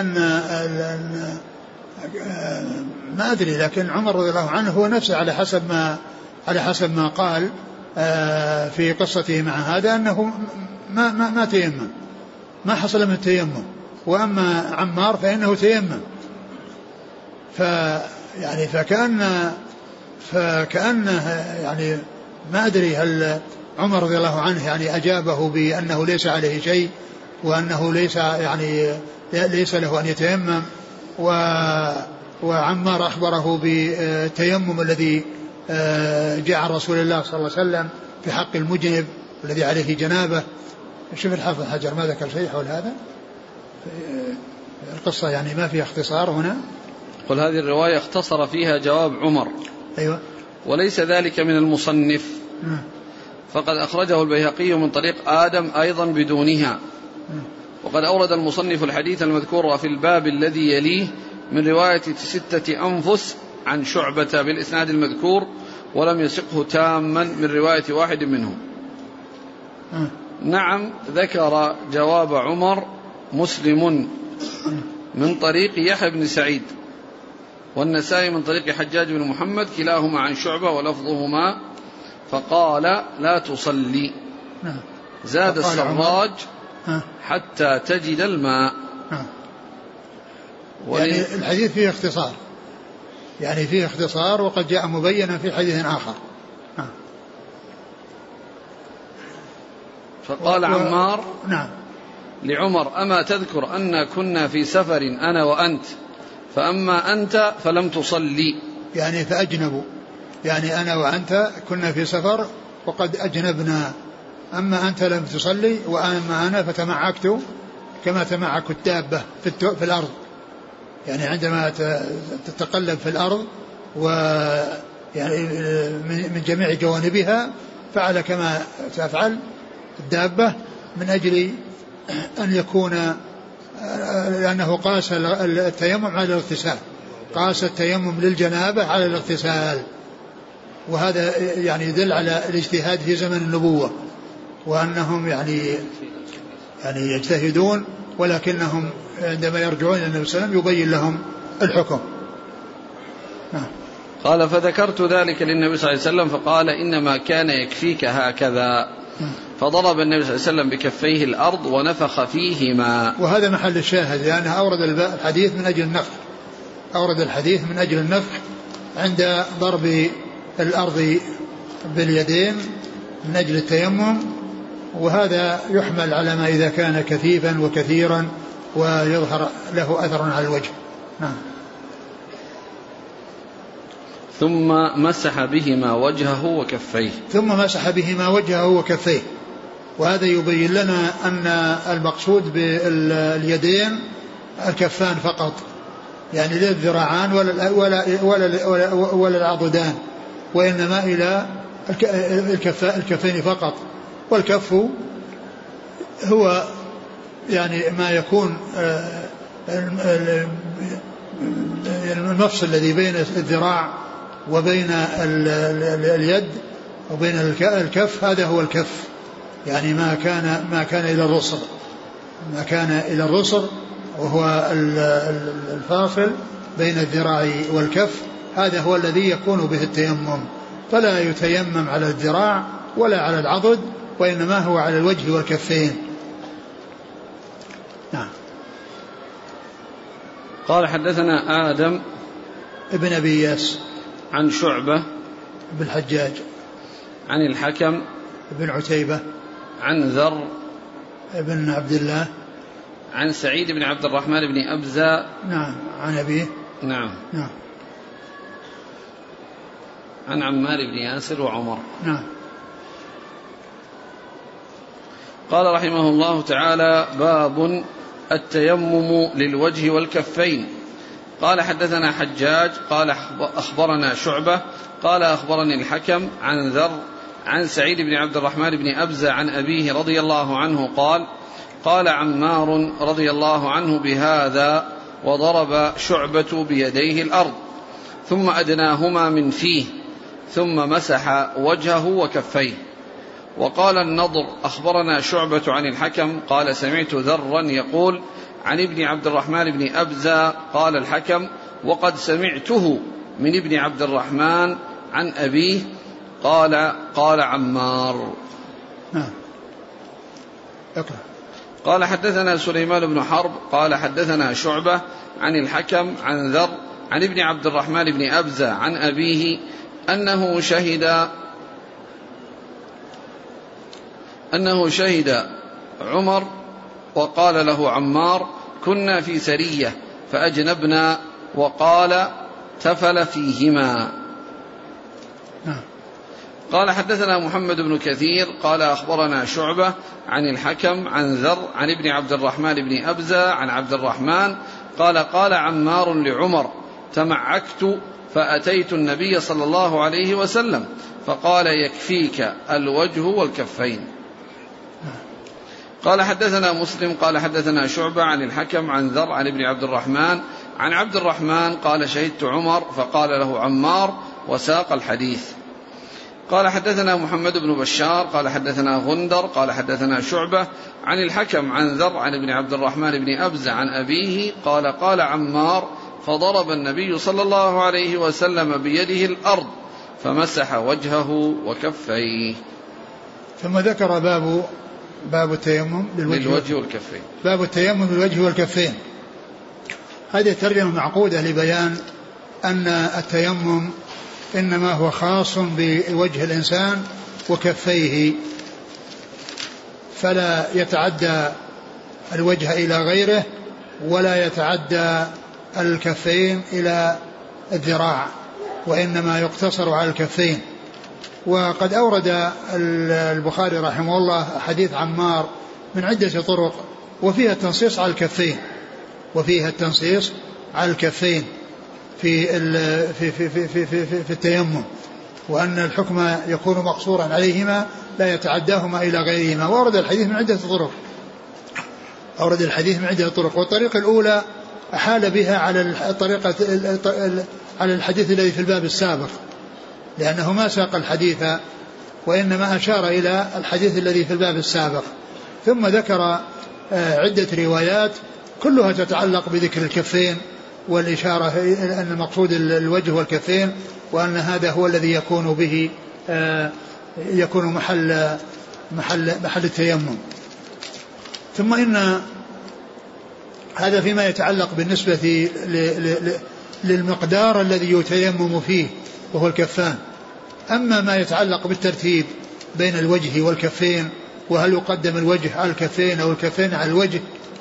ما أدري، لكن عمر رضي الله عنه هو نفسه على حسب ما على حسب ما قال في قصته مع هذا أنه ما ما ما تيمم، ما حصل من التيمم، وأما عمار فإنه تيمم. فيعني فكأن فكأنه يعني ما أدري هل عمر رضي الله عنه يعني أجابه بأنه ليس عليه شيء، وأنه ليس يعني ليس له أن يتيمم، وعمار أخبره بالتيمم الذي جاء عن رسول الله صلى الله عليه وسلم في حق المجنب الذي عليه جنابه. شوف الحافظ حجر ما ذكر شيء حول هذا القصة، يعني ما فيها اختصار هنا. قل هذه الرواية اختصر فيها جواب عمر. أيوة. وليس ذلك من المصنف، م. فقد أخرجه البيهقي من طريق آدم أيضا بدونها، م. وقد أورد المصنف الحديث المذكور في الباب الذي يليه من رواية ستة أنفس عن شعبة بالإسناد المذكور، ولم يسقه تاما من رواية واحد منهم. م. نعم، ذكر جواب عمر مسلم من طريق يحيى بن سعيد، والنسائي من طريق حجاج بن محمد، كلاهما عن شعبة ولفظهما فقال لا تصلي. زاد السراج حتى تجد الماء. يعني الحديث فيه اختصار، يعني فيه اختصار، وقد جاء مبينا في حديث آخر. فقال و... عمار نعم لعمر أما تذكر أن كنا في سفر أنا وأنت، فأما أنت فلم تصلي، يعني فأجنبوا، يعني أنا وأنت كنا في سفر وقد أجنبنا، أما أنت لم تصلي، وأما أنا فتمعكت كما تمعك الدابة في, في الأرض، يعني عندما تتقلب في الأرض ويعني من جميع جوانبها فعل كما تفعل الدابة، من أجل أن يكون، لأنه قاس التيمم على الاغتسال، قاس التيمم للجنابة على الاغتسال، وهذا يعني يدل على الاجتهاد في زمن النبوة، وأنهم يعني يعني يجتهدون، ولكنهم عندما يرجعون إلى النبي صلى الله عليه وسلم يبين لهم الحكم. قال فذكرت ذلك للنبي صلى الله عليه وسلم فقال إنما كان يكفيك هكذا، فضرب النبي صلى الله عليه وسلم بكفيه الأرض ونفخ فيهما. وهذا محل الشاهد، لأنه أورد الحديث من أجل النفخ، أورد الحديث من أجل النفخ عند ضرب الأرض باليدين من أجل التيمم، وهذا يحمل على ما إذا كان كثيفا وكثيرا ويظهر له أثر على الوجه. نعم. ثم مسح بهما وجهه وكفيه. ثم مسح بهما وجهه وكفيه، وهذا يبين لنا أن المقصود باليدين الكفان فقط، يعني لا الذراعان ولا ولا ولا ولا, ولا العضدان، وإنما إلى الكفين فقط. والكف هو يعني ما يكون المفصل الذي بين الذراع وبين اليد وبين الكف، هذا هو الكف، يعني ما كان ما كان إلى الرسل، ما كان إلى الرسل وهو الفاصل بين الذراع والكف، هذا هو الذي يكون به التيمم، فلا يتيمم على الذراع ولا على العضد، وإنما هو على الوجه والكفين. نعم. قال حدثنا آدم ابن أبي إياس عن شعبة بالحجاج عن الحكم بن عتيبة عن ذر بن عبد الله عن سعيد بن عبد الرحمن بن أبزة نعم عن أبيه نعم نعم عن عمار بن ياسر وعمر نعم. قال رحمه الله تعالى: باب التيمم للوجه والكفين. قال: حدثنا حجاج قال أخبرنا شعبة قال أخبرني الحكم عن ذر عن سعيد بن عبد الرحمن بن أبزة عن أبيه رضي الله عنه قال: قال عمار رضي الله عنه بهذا وضرب شعبة بيديه الأرض ثم أدناهما من فيه ثم مسح وجهه وكفيه. وقال النضر: أخبرنا شعبة عن الحكم قال سمعت ذرا يقول عن ابن عبد الرحمن بن أبزة. قال الحكم: وقد سمعته من ابن عبد الرحمن عن أبيه. قال: قال عمار. نعم. اقرأ. قال: حدثنا سليمان بن حرب قال حدثنا شعبة عن الحكم عن ذر عن ابن عبد الرحمن بن أبزة عن أبيه أنه شهد أنه شهد عمر وقال له عمار: كنا في سرية فأجنبنا، وقال: تفل فيهما. قال: حدثنا محمد بن كثير قال أخبرنا شعبة عن الحكم عن ذر عن ابن عبد الرحمن بن أبزة عن عبد الرحمن قال: قال عمار لعمر: تمعكت فأتيت النبي صلى الله عليه وسلم فقال: يكفيك الوجه والكفين. قال: حدثنا مسلم قال حدثنا شعبة عن الحكم عن ذر عن ابن عبد الرحمن عن عبد الرحمن قال: شهدت عمر فقال له عمار، وساق الحديث. قال: حدثنا محمد بن بشار قال حدثنا غندر قال حدثنا شعبة عن الحكم عن ذر عن ابن عبد الرحمن بن أبزة عن أبيه قال: قال عمار: فضرب النبي صلى الله عليه وسلم بيده الأرض فمسح وجهه وكفيه. ثم ذكر باب باب التيمم للوجه والكفين. باب التيمم للوجه والكفين. هذه الترجمة معقودة لبيان أن التيمم إنما هو خاص بوجه الإنسان وكفيه، فلا يتعدى الوجه إلى غيره ولا يتعدى الكفين إلى الذراع، وإنما يقتصر على الكفين. وقد أورد البخاري رحمه الله حديث عمار من عدة طرق وفيها التنصيص على الكفين وفيها التنصيص على الكفين في في في في في, في, في, في التيمم، وأن الحكم يكون مقصورا عليهما لا يتعداهما إلى غيرهما. وأورد الحديث من عدة طرق أورد الحديث من عدة طرق والطريقة الأولى أحال بها على الطريقة على الحديث الذي في الباب السابق، لأنه ما ساق الحديث وإنما أشار إلى الحديث الذي في الباب السابق، ثم ذكر عدة روايات كلها تتعلق بذكر الكفين والإشارة أن المقصود الوجه والكفين، وأن هذا هو الذي يكون به يكون محل محل محل التيمم. ثم إن هذا فيما يتعلق بالنسبة للمقدار الذي يتيمم فيه وهو الكفان. أما ما يتعلق بالترتيب بين الوجه والكفين، وهل يقدم الوجه على الكفين أو الكفين على الوجه،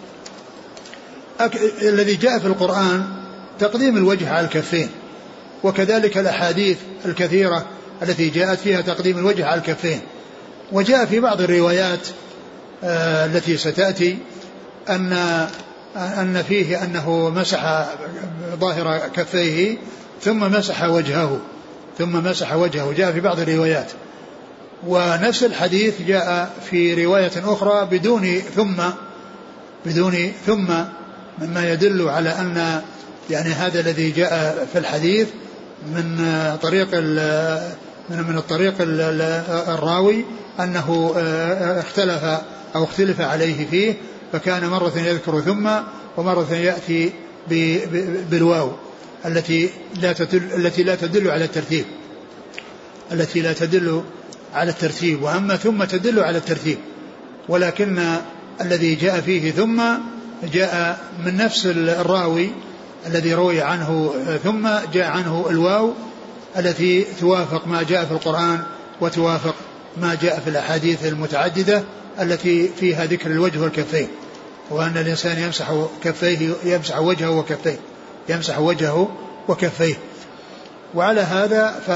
الذي جاء في القرآن تقديم الوجه على الكفين، وكذلك الأحاديث الكثيرة التي جاءت فيها تقديم الوجه على الكفين. وجاء في بعض الروايات التي ستأتي أن أن فيه أنه مسح ظاهر كفيه ثم مسح وجهه ثم مسح وجهه جاء في بعض الروايات. ونفس الحديث جاء في رواية أخرى بدون ثم بدون ثم مما يدل على أن يعني هذا الذي جاء في الحديث من طريق من من الطريق الراوي أنه اختلف أو اختلف عليه فيه، فكان مرة يذكر ثم ومرة يأتي بالواو التي لا تدل التي لا تدل على الترتيب التي لا تدل على الترتيب وأما ثم تدل على الترتيب. ولكن الذي جاء فيه ثم جاء من نفس الراوي الذي روي عنه ثم جاء عنه الواو التي توافق ما جاء في القرآن وتوافق ما جاء في الأحاديث المتعددة التي فيها ذكر الوجه والكفين، وأن الإنسان يمسح كفيه يمسح وجهه وكفيه يمسح وجهه وكفيه. وعلى هذا ف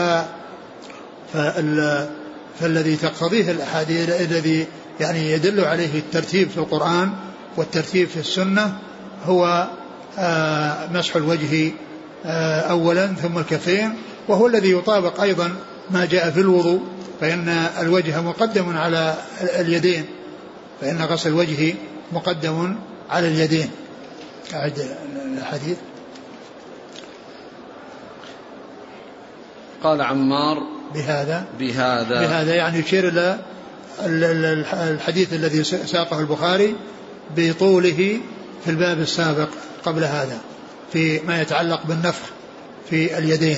فال فالذي تقتضيه الأحاديث الذي يعني يدل عليه الترتيب في القرآن والترتيب في السنة هو مسح الوجه أولا ثم الكفين، وهو الذي يطابق أيضا ما جاء في الوضوء، فإن الوجه مقدم على اليدين، فإن غسل الوجه مقدم على اليدين. أعد الحديث. قال عمار بهذا بهذا بهذا يعني يشير إلى الحديث الذي ساقه البخاري بطوله في الباب السابق قبل هذا في ما يتعلق بالنفخ في اليدين.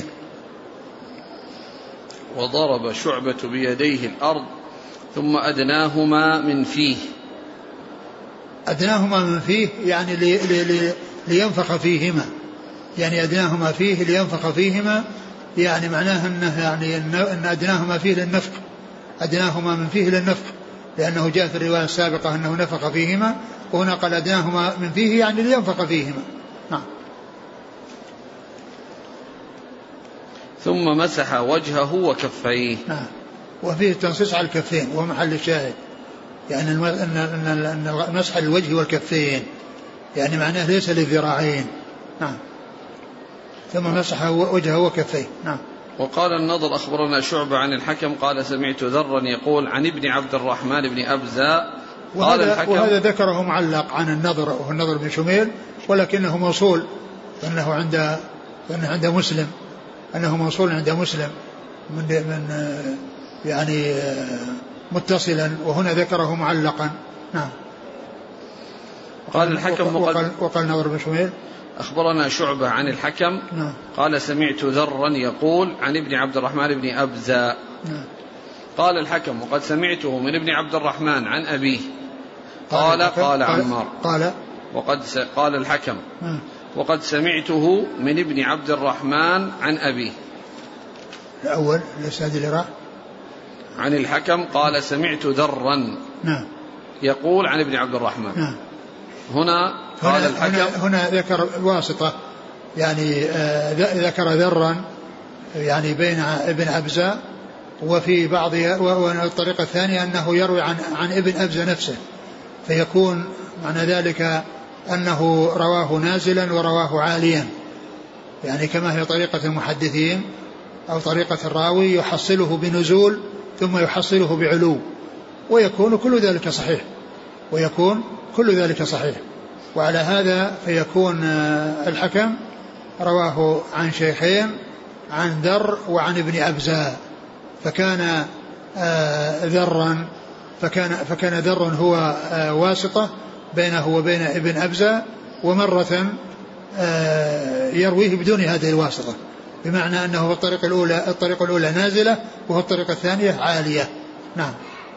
وضرب شعبة بيديه الأرض ثم أدناهما من فيه. أدناهما من فيه يعني لي لي لي لينفخ فيهما، يعني أدناهما فيه لينفخ فيهما، يعني معناه أنه يعني أن أدناهما فيه للنفخ، أدناهما من فيه للنفخ، لأنه جاء في الرواية السابقة أنه نفخ فيهما، وهنا قال أدناهما من فيه يعني لينفخ فيهما. نعم. ثم مسح وجهه وكفيه. نعم. وفيه التنصيص على الكفين وهو محل الشاهد، يعني أن مسح الوجه والكفين يعني معناه ليس للذراعين. نعم. ثم مسح وجهه وكفيه. نعم. وقال النضر أخبرنا شعبة عن الحكم قال سمعت ذرا يقول عن ابن عبد الرحمن بن أبزاء قال وهذا, الحكم وهذا ذكره معلق عن النضر وهو النضر بن شميل، ولكنه موصول أنه عند أنه عند مسلم أنه موصول عند مسلم من من يعني متصلا، وهنا ذكره معلقا. نعم. قال الحكم وقال, وقال النضر بن شميل أخبرنا شعبة عن الحكم نعم. قال سمعت ذرا يقول عن ابن عبد الرحمن بن أبزاء. نعم. قال الحكم وقد سمعته من ابن عبد الرحمن عن أبيه قال قال, قال عمار قال وقد قال الحكم نعم. وقد سمعته من ابن عبد الرحمن عن أبيه. الأول الإسناد اللي راح عن الحكم قال سمعت ذرا نعم. يقول عن ابن عبد الرحمن. نعم. هنا قال هنا الحكم هنا, هنا ذكر واسطة، يعني آه ذكر ذرا يعني بين ابن أبزة، وفي بعض والطريقة الثانية أنه يروي عن, عن ابن أبزة نفسه، فيكون معنى ذلك أنه رواه نازلا ورواه عاليا، يعني كما هي طريقة المحدثين أو طريقة الراوي يحصله بنزول ثم يحصله بعلو، ويكون كل ذلك صحيح ويكون كل ذلك صحيح. وعلى هذا فيكون الحكم رواه عن شيخين عن ذر وعن ابن أبزاء، فكان ذرا فكان فكان ذر هو واسطة بينه وبين ابن أبزاء، ومرة يرويه بدون هذه الواسطة، بمعنى أنه الطريقة الأولى الطريقة الأولى نازلة وهو الطريقة الثانية عالية. نعم.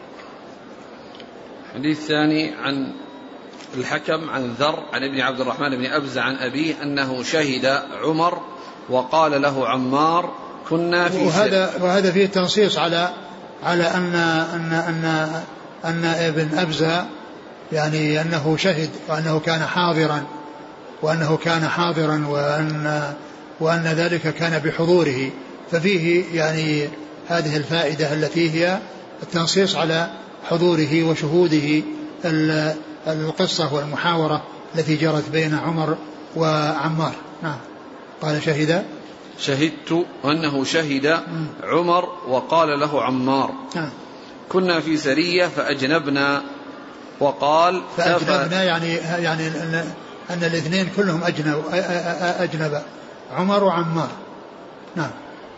حديث ثاني عن الحكم عن ذر عن ابن عبد الرحمن بن أبزة عن أبيه أنه شهد عمر وقال له عمار كنا في وهذا وهذا فيه تنصيص على على أن أن أن أن ابن أبزة يعني أنه شهد وأنه كان حاضرا وأنه كان حاضرا وأن وأن ذلك كان بحضوره، ففيه يعني هذه الفائدة التي هي التنصيص على حضوره وشهوده القصة والمحاورة التي جرت بين عمر وعمار. نعم. قال شهد شهدت أنه شهد عمر وقال له عمار نعم. كنا في سرية فأجنبنا وقال فأجنبنا يعني يعني أن, أن الاثنين كلهم أجنب أجنب عمر وعمار. نعم.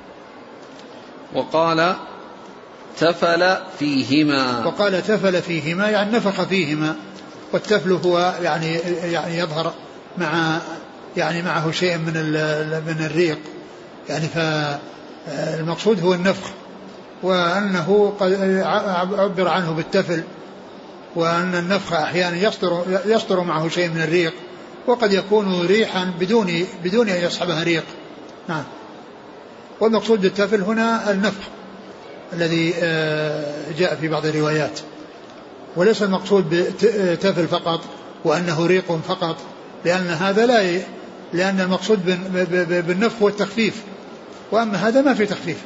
وقال تفل فيهما وقال تفل فيهما يعني نفخ فيهما، والتفل هو يعني يعني يظهر مع يعني معه شيء من من الريق، يعني فالمقصود هو النفخ، وأنه قد عبر عنه بالتفل، وأن النفخ أحيانا يصدر يصدر معه شيء من الريق، وقد يكون ريحا بدون بدون أن يصحبها ريق. نعم. والمقصود بالتفل هنا النفخ، الذي جاء في بعض الروايات. وليس المقصود بتفل فقط وأنه ريق فقط، لأن هذا لا ي... لأن المقصود بالنفخ والتخفيف، وأما هذا ما في تخفيف.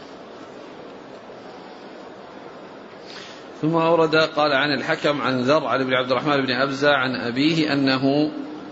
ثم أورد قال عن الحكم عن ذر عن ابن عبد الرحمن بن أبزة عن أبيه أنه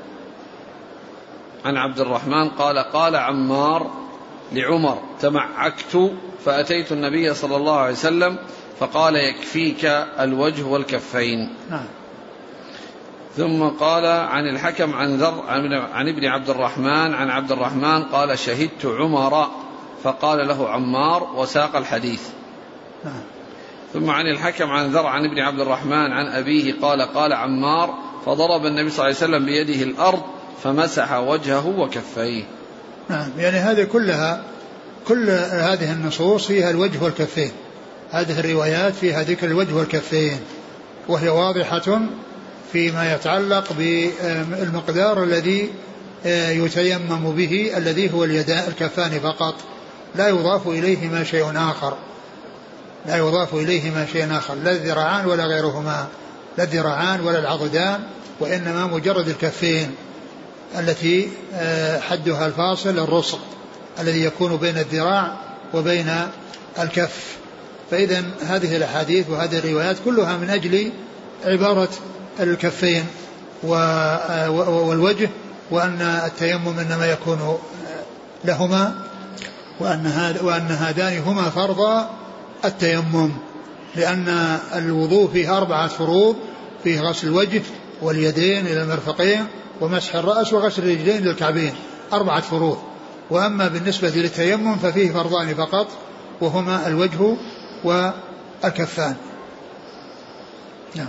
عن عبد الرحمن قال قال عمار لعمر تمعكت فأتيت النبي صلى الله عليه وسلم فقال يكفيك الوجه والكفين. نعم. ثم قال عن الحكم عن ذر عن ابن عبد الرحمن عن عبد الرحمن قال شهدت عمر فقال له عمار وساق الحديث. نعم. ثم عن الحكم عن ذر عن ابن عبد الرحمن عن أبيه قال قال عمار فضرب النبي صلى الله عليه وسلم بيده الأرض فمسح وجهه وكفيه. نعم. يعني هذه كلها كل هذه النصوص فيها الوجه والكفين، هذه الروايات فيها ذكر الوجه والكفين، وهي واضحة فيما يتعلق بالمقدار الذي يتيمم به الذي هو اليدان الكفان فقط، لا يضاف إليهما شيء آخر، لا يضاف إليهما شيء آخر، لا الذراعان ولا غيرهما، لا الذراعان ولا العضدان، وإنما مجرد الكفين التي حدها الفاصل الرسغ الذي يكون بين الذراع وبين الكف. فإذا هذه الأحاديث وهذه الروايات كلها من أجل عبارة الكفين والوجه، وأن التيمم إنما يكون لهما، وأن هذان هما فرض التيمم، لأن الوضوء فيه أربعة فروض، فيه غسل الوجه واليدين إلى المرفقين ومسح الرأس وغسل الرجلين للكعبين، أربعة فروض. وأما بالنسبة للتيمم ففيه فرضان فقط، وهما الوجه والكفان. نعم.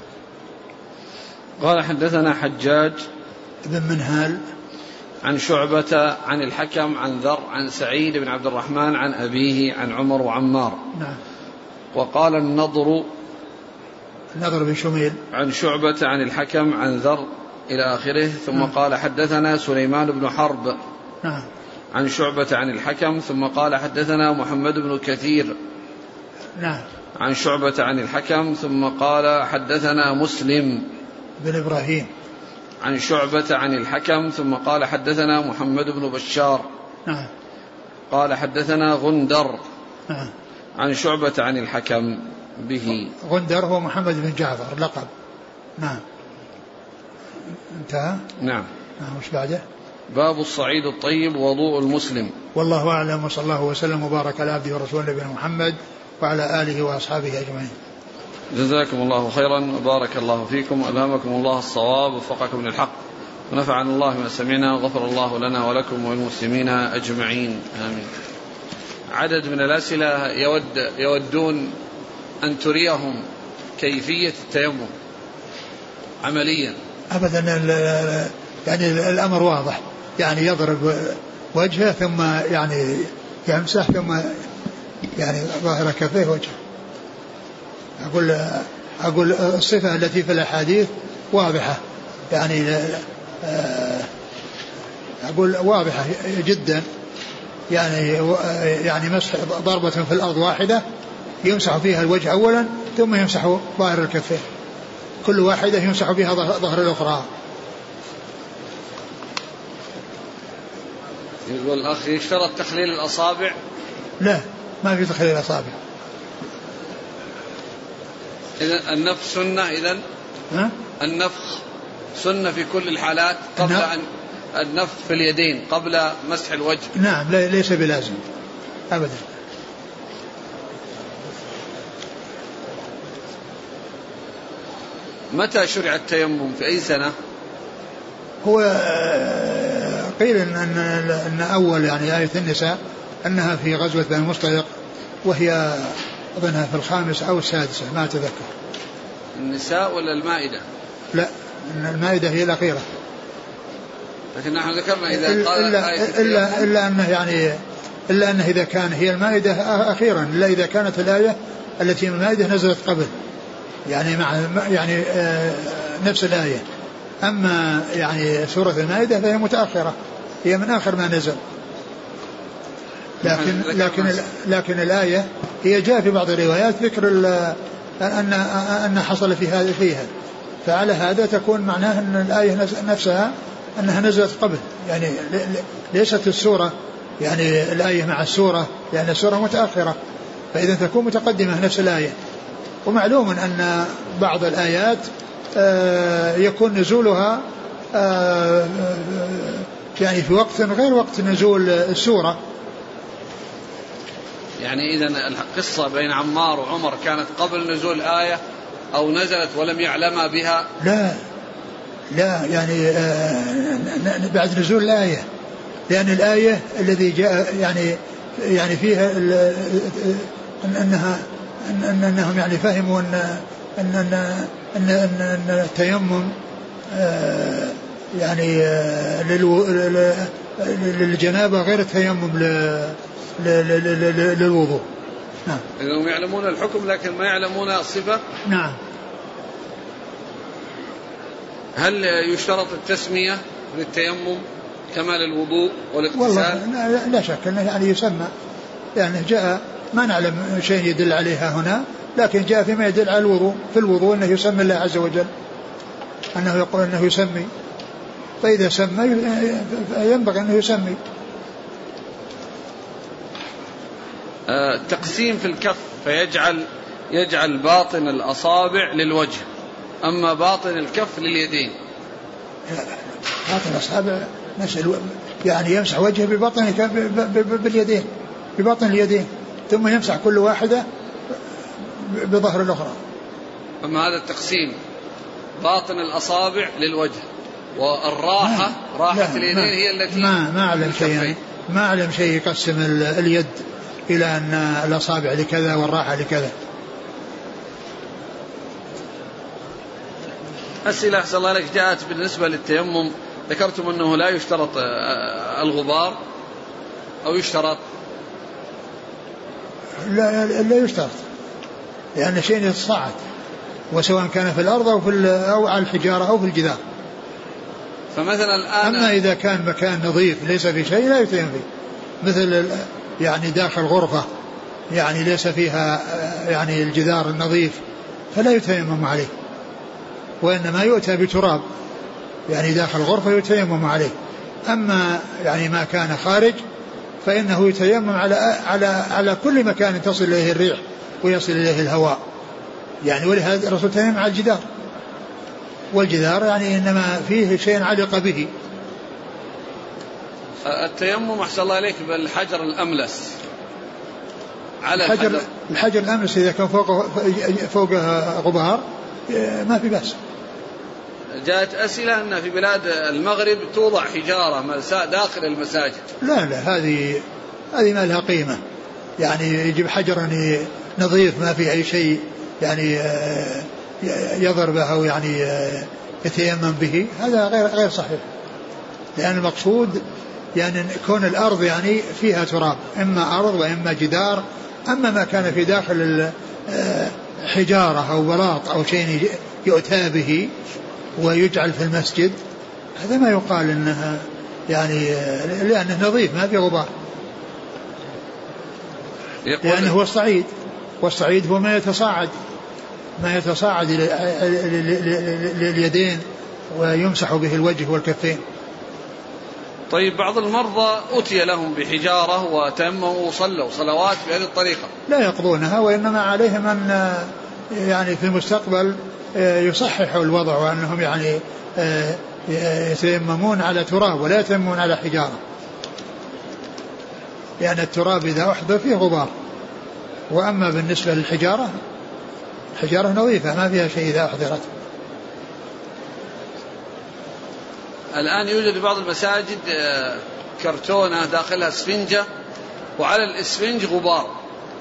قال حدثنا حجاج بن منهال عن شعبة عن الحكم عن ذر عن سعيد بن عبد الرحمن عن أبيه عن عمر وعمار. نعم. وقال النضر النضر بن شميل عن شعبة عن الحكم عن ذر إلى آخره. ثم نعم. قال حدثنا سليمان بن حرب نعم. عن شعبة عن الحكم. ثم قال حدثنا محمد بن كثير نعم. عن شعبة عن الحكم. ثم قال حدثنا مسلم بن إبراهيم عن شعبة عن الحكم. ثم قال حدثنا محمد بن بشار نعم. قال حدثنا غندر نعم. عن شعبة عن الحكم به. غندر هو محمد بن جعفر لقب. نعم. انتهى. نعم. نعم. وش بعده؟ باب الصعيد الطيب وضوء المسلم. والله أعلم، وصلى الله وسلم وبارك على عبده ورسوله نبينا محمد وعلى آله وأصحابه أجمعين. جزاكم الله خيرا وبارك الله فيكم، ألهمكم الله الصواب ووفقكم للحق، ونفعنا الله ما سمعنا، وغفر الله لنا ولكم والمسلمين أجمعين آمين. عدد من الأسئلة يود يودون أن تريهم كيفية التيمم عمليا. أبدا، يعني الأمر واضح، يعني يضرب وجهه ثم يعني يمسح ثم يعني ظاهر كفيه وجهه. أقول أقول الصفة التي في الأحاديث واضحة، يعني أقول واضحة جدا، يعني يعني مسح ضربة في الأرض واحدة يمسح فيها الوجه أولا ثم يمسح ظاهر الكفين، كل واحدة يمسح بها ظهر الأخرى. يقول الأخ يشترط تخليل الأصابع؟ لا، ما في تخليل الأصابع. إذن النفخ سنة. إذن النفخ سنة في كل الحالات قبل أن النفخ في اليدين قبل مسح الوجه. نعم، ليس بلازم أبدا. متى شرع التيمم؟ في أي سنة؟ هو قيل إن, إن أول يعني آية النساء أنها في غزوة بني المصطلق، وهي أظنها في الخامس أو السادسة ما أتذكر. النساء ولا المائدة؟ لا، المائدة هي الأخيرة. لكن نحن ذكرنا إذا قال إلا, إلا, إلا, إلا أنه يعني إلا أنه إذا كان هي المائدة أخيرا، إلا إذا كانت الآية التي من المائدة نزلت قبل، يعني مع يعني نفس الآية. أما يعني سورة المائدة فهي متأخرة، هي من آخر ما نزل. لكن لكن لكن الآية هي جاء في بعض الروايات ذكر أن أن حصل في هذا فيها، فعلى هذا تكون معناه أن الآية نفسها أنها نزلت قبل، يعني ليست السورة يعني الآية مع السورة، لأن السورة متأخرة، فإذا تكون متقدمة نفس الآية. ومعلوم أن بعض الآيات يكون نزولها يعني في وقت غير وقت نزول السورة. يعني إذن القصة بين عمار وعمر كانت قبل نزول الآية أو نزلت ولم يعلم بها؟ لا لا يعني بعد نزول الآية، لأن الآية الذي جاء يعني يعني فيها أنها أن أنهم يعني فهموا أن أن أن أن, أن التيمم يعني للجنابة غير التيمم للوضوء. نعم. إنهم يعلمون الحكم لكن ما يعلمون الصفة. نعم. هل يشترط التسمية للتيمم كما للوضوء والاغتسال؟ والله لا شك أنه يعني يسمى، يعني جاء ما نعلم شيء يدل عليها هنا، لكن جاء فيما يدل على الوضوء، في الوضوء أنه يسمي الله عز وجل، أنه يقول أنه يسمي، فإذا سمى ينبغي أنه يسمي. تقسيم في الكف فيجعل يجعل باطن الأصابع للوجه، أما باطن الكف لليدين. باطن الأصابع يعني يمسح وجهه بباطن باليدين، بباطن اليدين، ثم يمسح كل واحدة بظهر الأخرى. أما هذا التقسيم باطن الأصابع للوجه والراحة ما راحة لا اليدين ما هي التي ما ما أعلم شيء ما أعلم شيء يقسم اليد إلى أن الأصابع لكذا والراحة لكذا. أسئلة أحسن الله لك جاءت بالنسبة للتيمم، ذكرتم أنه لا يشترط الغبار أو يشترط؟ لا, لا يشترط، لأن شيء يتصاعد، وسواء كان في الأرض أو, في أو على الحجارة أو في الجدار. فمثلا الآن أما إذا كان مكان نظيف ليس في شيء لا يتيمم فيه، مثل يعني داخل غرفة يعني ليس فيها يعني الجدار النظيف فلا يتيمم عليه، وإنما يؤتى بتراب يعني داخل غرفة يتيمم عليه. أما يعني ما كان خارج فإنه يتيمم على على على كل مكان تصل إليه الريح ويصل إليه الهواء، يعني ولهذا الرسول تيمم على الجدار، والجدار يعني إنما فيه شيء علق به. التيمم أحسن الله عليك بالحجر الأملس على الحجر, الحجر الحجر الأملس إذا كان فوقه فوقه غبار ما في بأس. جاءت أسئلة أن في بلاد المغرب توضع حجارة ملساء داخل المساجد. لا لا هذه هذه ما لها قيمة، يعني يجيب حجر نظيف ما في أي شيء يعني يضربه أو يعني يتيمم به، هذا غير غير صحيح، لأن المقصود يعني كون الأرض يعني فيها تراب، إما أرض وإما جدار. أما ما كان في داخل حجارة أو بلاط أو شيء يؤتى به ويجعل في المسجد، هذا ما يقال إنها يعني لأنه نظيف ما في غبار، لأنه هو الصعيد، والصعيد هو ما يتصاعد ما يتصاعد لليدين ويمسح به الوجه والكفين. طيب بعض المرضى أتي لهم بحجارة وتيمموا وصلوا صلوات بهذه الطريقة لا يقضونها، وإنما عليهم أن يعني في المستقبل يصححوا الوضع، وأنهم يعني يتيممون على تراب ولا يتيممون على حجارة، لأن التراب إذا أحضر فيه غبار. وأما بالنسبة للحجارة الحجارة نظيفة ما فيها شيء إذا أحضرت. الآن يوجد في بعض المساجد كرتونة داخلها اسفنجة وعلى الاسفنج غبار.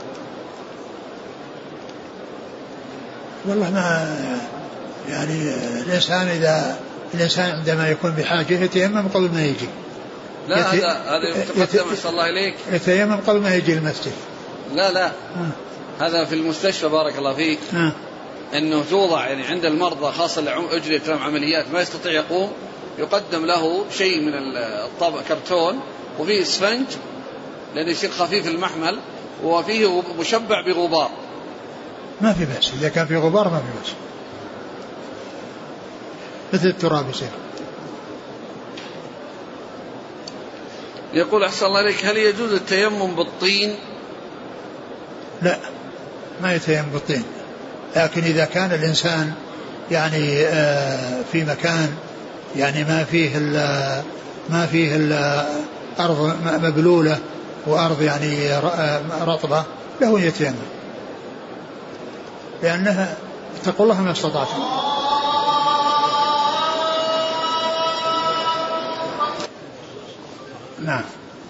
والله ما يعني الإنسان إذا الإنسان عندما يكون بحاجة يتيمم قبل ما يجي. لا يتي... هذا هذا يتقدم صلى الله عليك يتيمم قبل ما يجي المسجد. لا لا م. هذا في المستشفى بارك الله فيك م. أنه توضع يعني عند المرضى خاصة أجري لهم عمليات ما يستطيع يقوم، يقدم له شيء من الطبق كرتون وفيه اسفنج لأنه يصير خفيف المحمل، وفيه مشبع بغبار ما في بأس، إذا كان في غبار ما في بأس، مثل التراب يصير. يقول أحسن الله إليك: هل يجوز التيمم بالطين؟ لا، ما يتيمم بالطين، لكن إذا كان الإنسان يعني في مكان يعني ما فيه ما فيه الأرض مبلولة وأرض يعني رطبة له يتيمم، لأنها اتقوا الله ما استطعتم. نعم.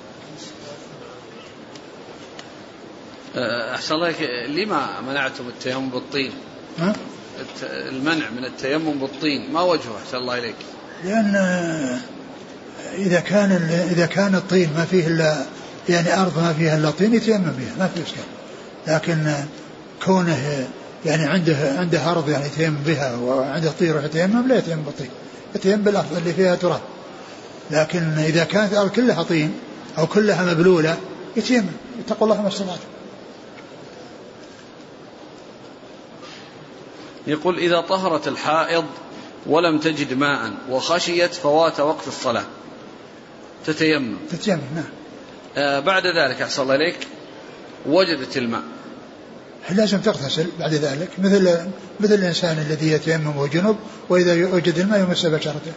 أحسن الله لما منعتم التيمم بالطين؟ ها؟ المنع من التيمم بالطين ما وجهه أحسن الله إليك؟ لأن إذا كان إذا كان الطين ما فيه إلا يعني أرض ما فيها إلا طين يتيمم بها ما في إشكال، لكن كونه يعني عنده عنده أرض يعني يتيمم بها وعنده طين يتيمم لا يتيمم بالطين، يتيمم بالأرض اللي فيها تراب. لكن إذا كانت الأرض كلها طين أو كلها مبلولة يتيمم، اتقوا الله ما استطعتم. يقول: إذا طهرت الحائض ولم تجد ماء وخشيت فوات وقت الصلاة تتيمم؟ تتيمم نعم. آه بعد ذلك أحسن الله إليك وجدت الماء لازم تغتسل بعد ذلك، مثل مثل الإنسان الذي يتيمم وجنب وإذا وجد الماء يمس بشرته.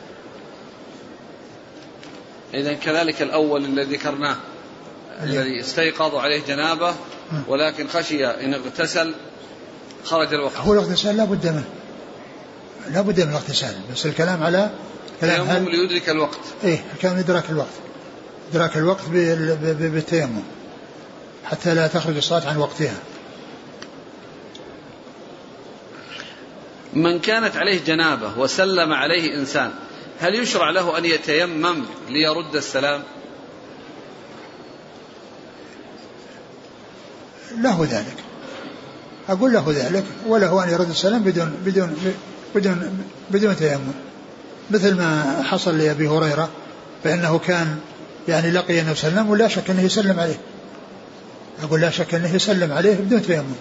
إذن كذلك الأول الذي ذكرناه الذي استيقظ عليه جنابه ولكن خشي إن اغتسل خرج الوقت. هو الاغتسال لا بد منه، لا بد من الاغتسال، بس الكلام على كلام هل ليدرك الوقت. إيه كان يدرك الوقت، إدراك الوقت بالتيمم حتى لا تخرج الصلاة عن وقتها. من كانت عليه جنابه وسلم عليه إنسان هل يشرع له أن يتيمم ليرد السلام؟ له ذلك، أقول له ذلك، وله أن يرد السلام بدون بدون بدون بدون تيمم، مثل ما حصل لأبي هريرة، فإنه كان يعني لقي النبي صلى الله عليه وسلم ولا شك أنه يسلم عليه، أقول لا شك أنه يسلم عليه بدون تيمم.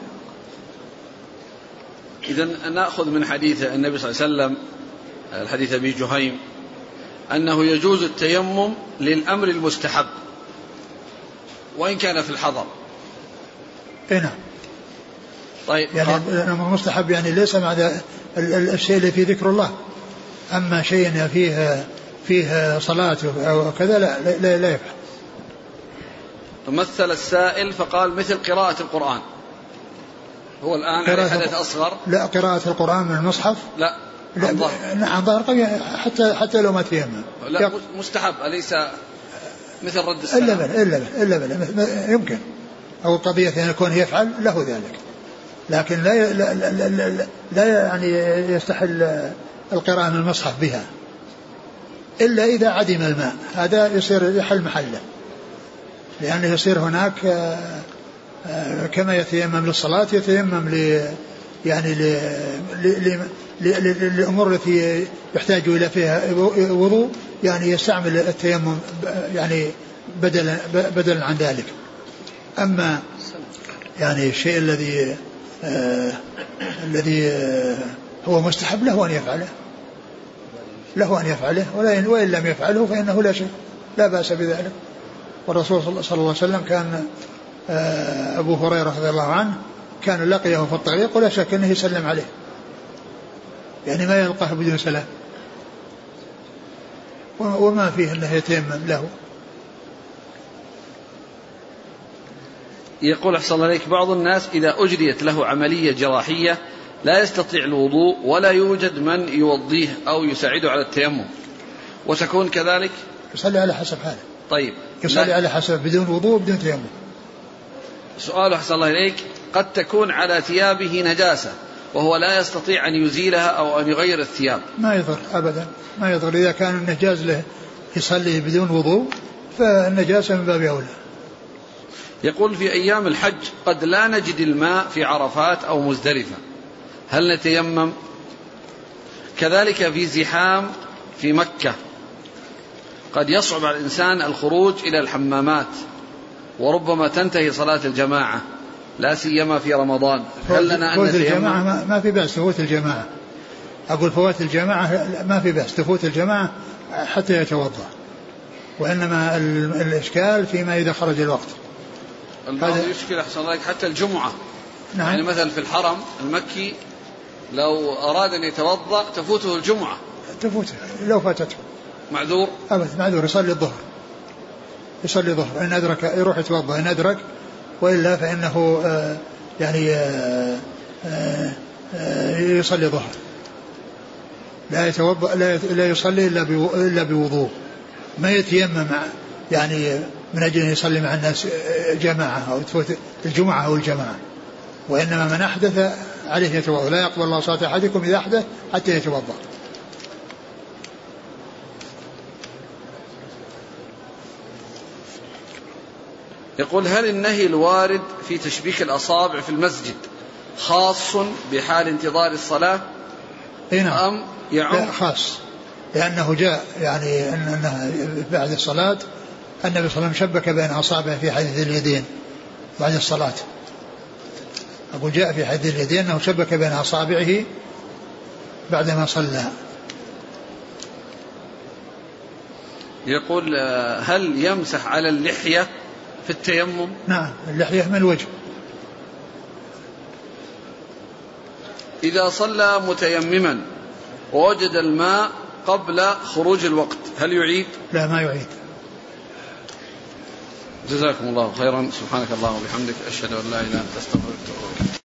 إذن نأخذ من حديث النبي صلى الله عليه وسلم الحديث أبي جهيم أنه يجوز التيمم للأمر المستحب وإن كان في الحضر. إيه نعم. طيب يعني الأمر المستحب يعني ليس مع الشيء اللي فيه ذكر الله، أما شيء فيه فيه صلاة أو كذا لا لا, لا يفعل. تمثل السائل فقال مثل قراءة القرآن، هو الآن على حدث أصغر. لا قراءة القرآن من المصحف لا عن ظهر عن ظهر حتى حتى لو ما تيمم لا مستحب أليس مثل رد السلام؟ إلا بل إلا بل إلا بل يمكن، أو قضية أن يكون يفعل له ذلك، لكن لا لا, لا, لا, لا يعني يستحل القراءة من المصحف بها إلا إذا عدم الماء، هذا يصير يحل محله، لأنه يصير هناك كما يتيمم للصلاة يتيمم ل يعني للأمور التي يحتاج إلى فيها وضوء، يعني يستعمل التيمم يعني بدلا بدلا عن ذلك. أما يعني الشيء الذي آه الذي آه هو مستحب له أن يفعله، له أن يفعله، وإن لم يفعله فإنه لا شيء لا بأس بذلك. والرسول صلى الله عليه وسلم كان آه أبو هريرة رضي الله عنه كان لقيه في الطريق ولا شك أنه يسلم عليه، يعني ما يلقاه بدون سلام، وما فيه أنه يتيمم له. يقول أحسن الله عليك: بعض الناس إذا أجريت له عملية جراحية لا يستطيع الوضوء ولا يوجد من يوضيه أو يساعده على التيمم، وتكون كذلك يصلي على حسب حاله. طيب يصلي على حسب بدون وضوء بدون تيمم. سؤال أحسن الله إليك: قد تكون على ثيابه نجاسة وهو لا يستطيع أن يزيلها أو أن يغير الثياب. ما يضر أبدا، ما يضر، إذا كان النجاز له يصلي بدون وضوء فالنجاسة من باب أولى. يقول: في أيام الحج قد لا نجد الماء في عرفات أو مزدلفة، هل نتيمم؟ كذلك في زحام في مكة قد يصعب على الإنسان الخروج إلى الحمامات وربما تنتهي صلاة الجماعة لا سيما في رمضان، هل لنا أن نتيمم؟ الجماعة ما في بأس تفوت الجماعة، أقول فوات الجماعة ما في بأس تفوت الجماعة حتى يتوضأ، وإنما الإشكال فيما إذا خرج الوقت. البعض يشكل أحسن رأيك حتى الجمعة. نعم. يعني مثلا في الحرم المكي لو أراد أن يتوضأ تفوته الجمعة، تفوته لو فاتته معذور؟ أبدا معذور، يصلي الظهر، يصلي الظهر إن أدرك يروح يتوضأ إن أدرك، وإلا فإنه آه يعني آه آه آه يصلي ظهر، لا يتوضأ لا لا يصلي إلا إلا بوضوء، ما يتيمم يعني من أجل أن يصلي مع الناس جماعة أو تفوت الجمعة أو الجماعة، وإنما من أحدث عليه يتوضأ، لا يقبل الله صلاة أحدكم إذا أحدث حتى يتوضأ. يقول هل النهي الوارد في تشبيك الأصابع في المسجد خاص بحال انتظار الصلاة أم يعم؟ خاص، لأنه جاء يعني أنه بعد الصلاة النبي صلى الله عليه وسلم شبك بين أصابعه في حديث اليدين بعد الصلاة، أقول جاء في حديث اليدين أنه شبك بين أصابعه بعدما صلى. يقول هل يمسح على اللحية في التيمم؟ نعم، اللحية من الوجه. إذا صلى متيمما ووجد الماء قبل خروج الوقت هل يعيد؟ لا ما يعيد. جزاكم الله خيرا، سبحانك اللهم وبحمدك أشهد أن لا إله إلا أنت أستغفرك وأتوب إليك.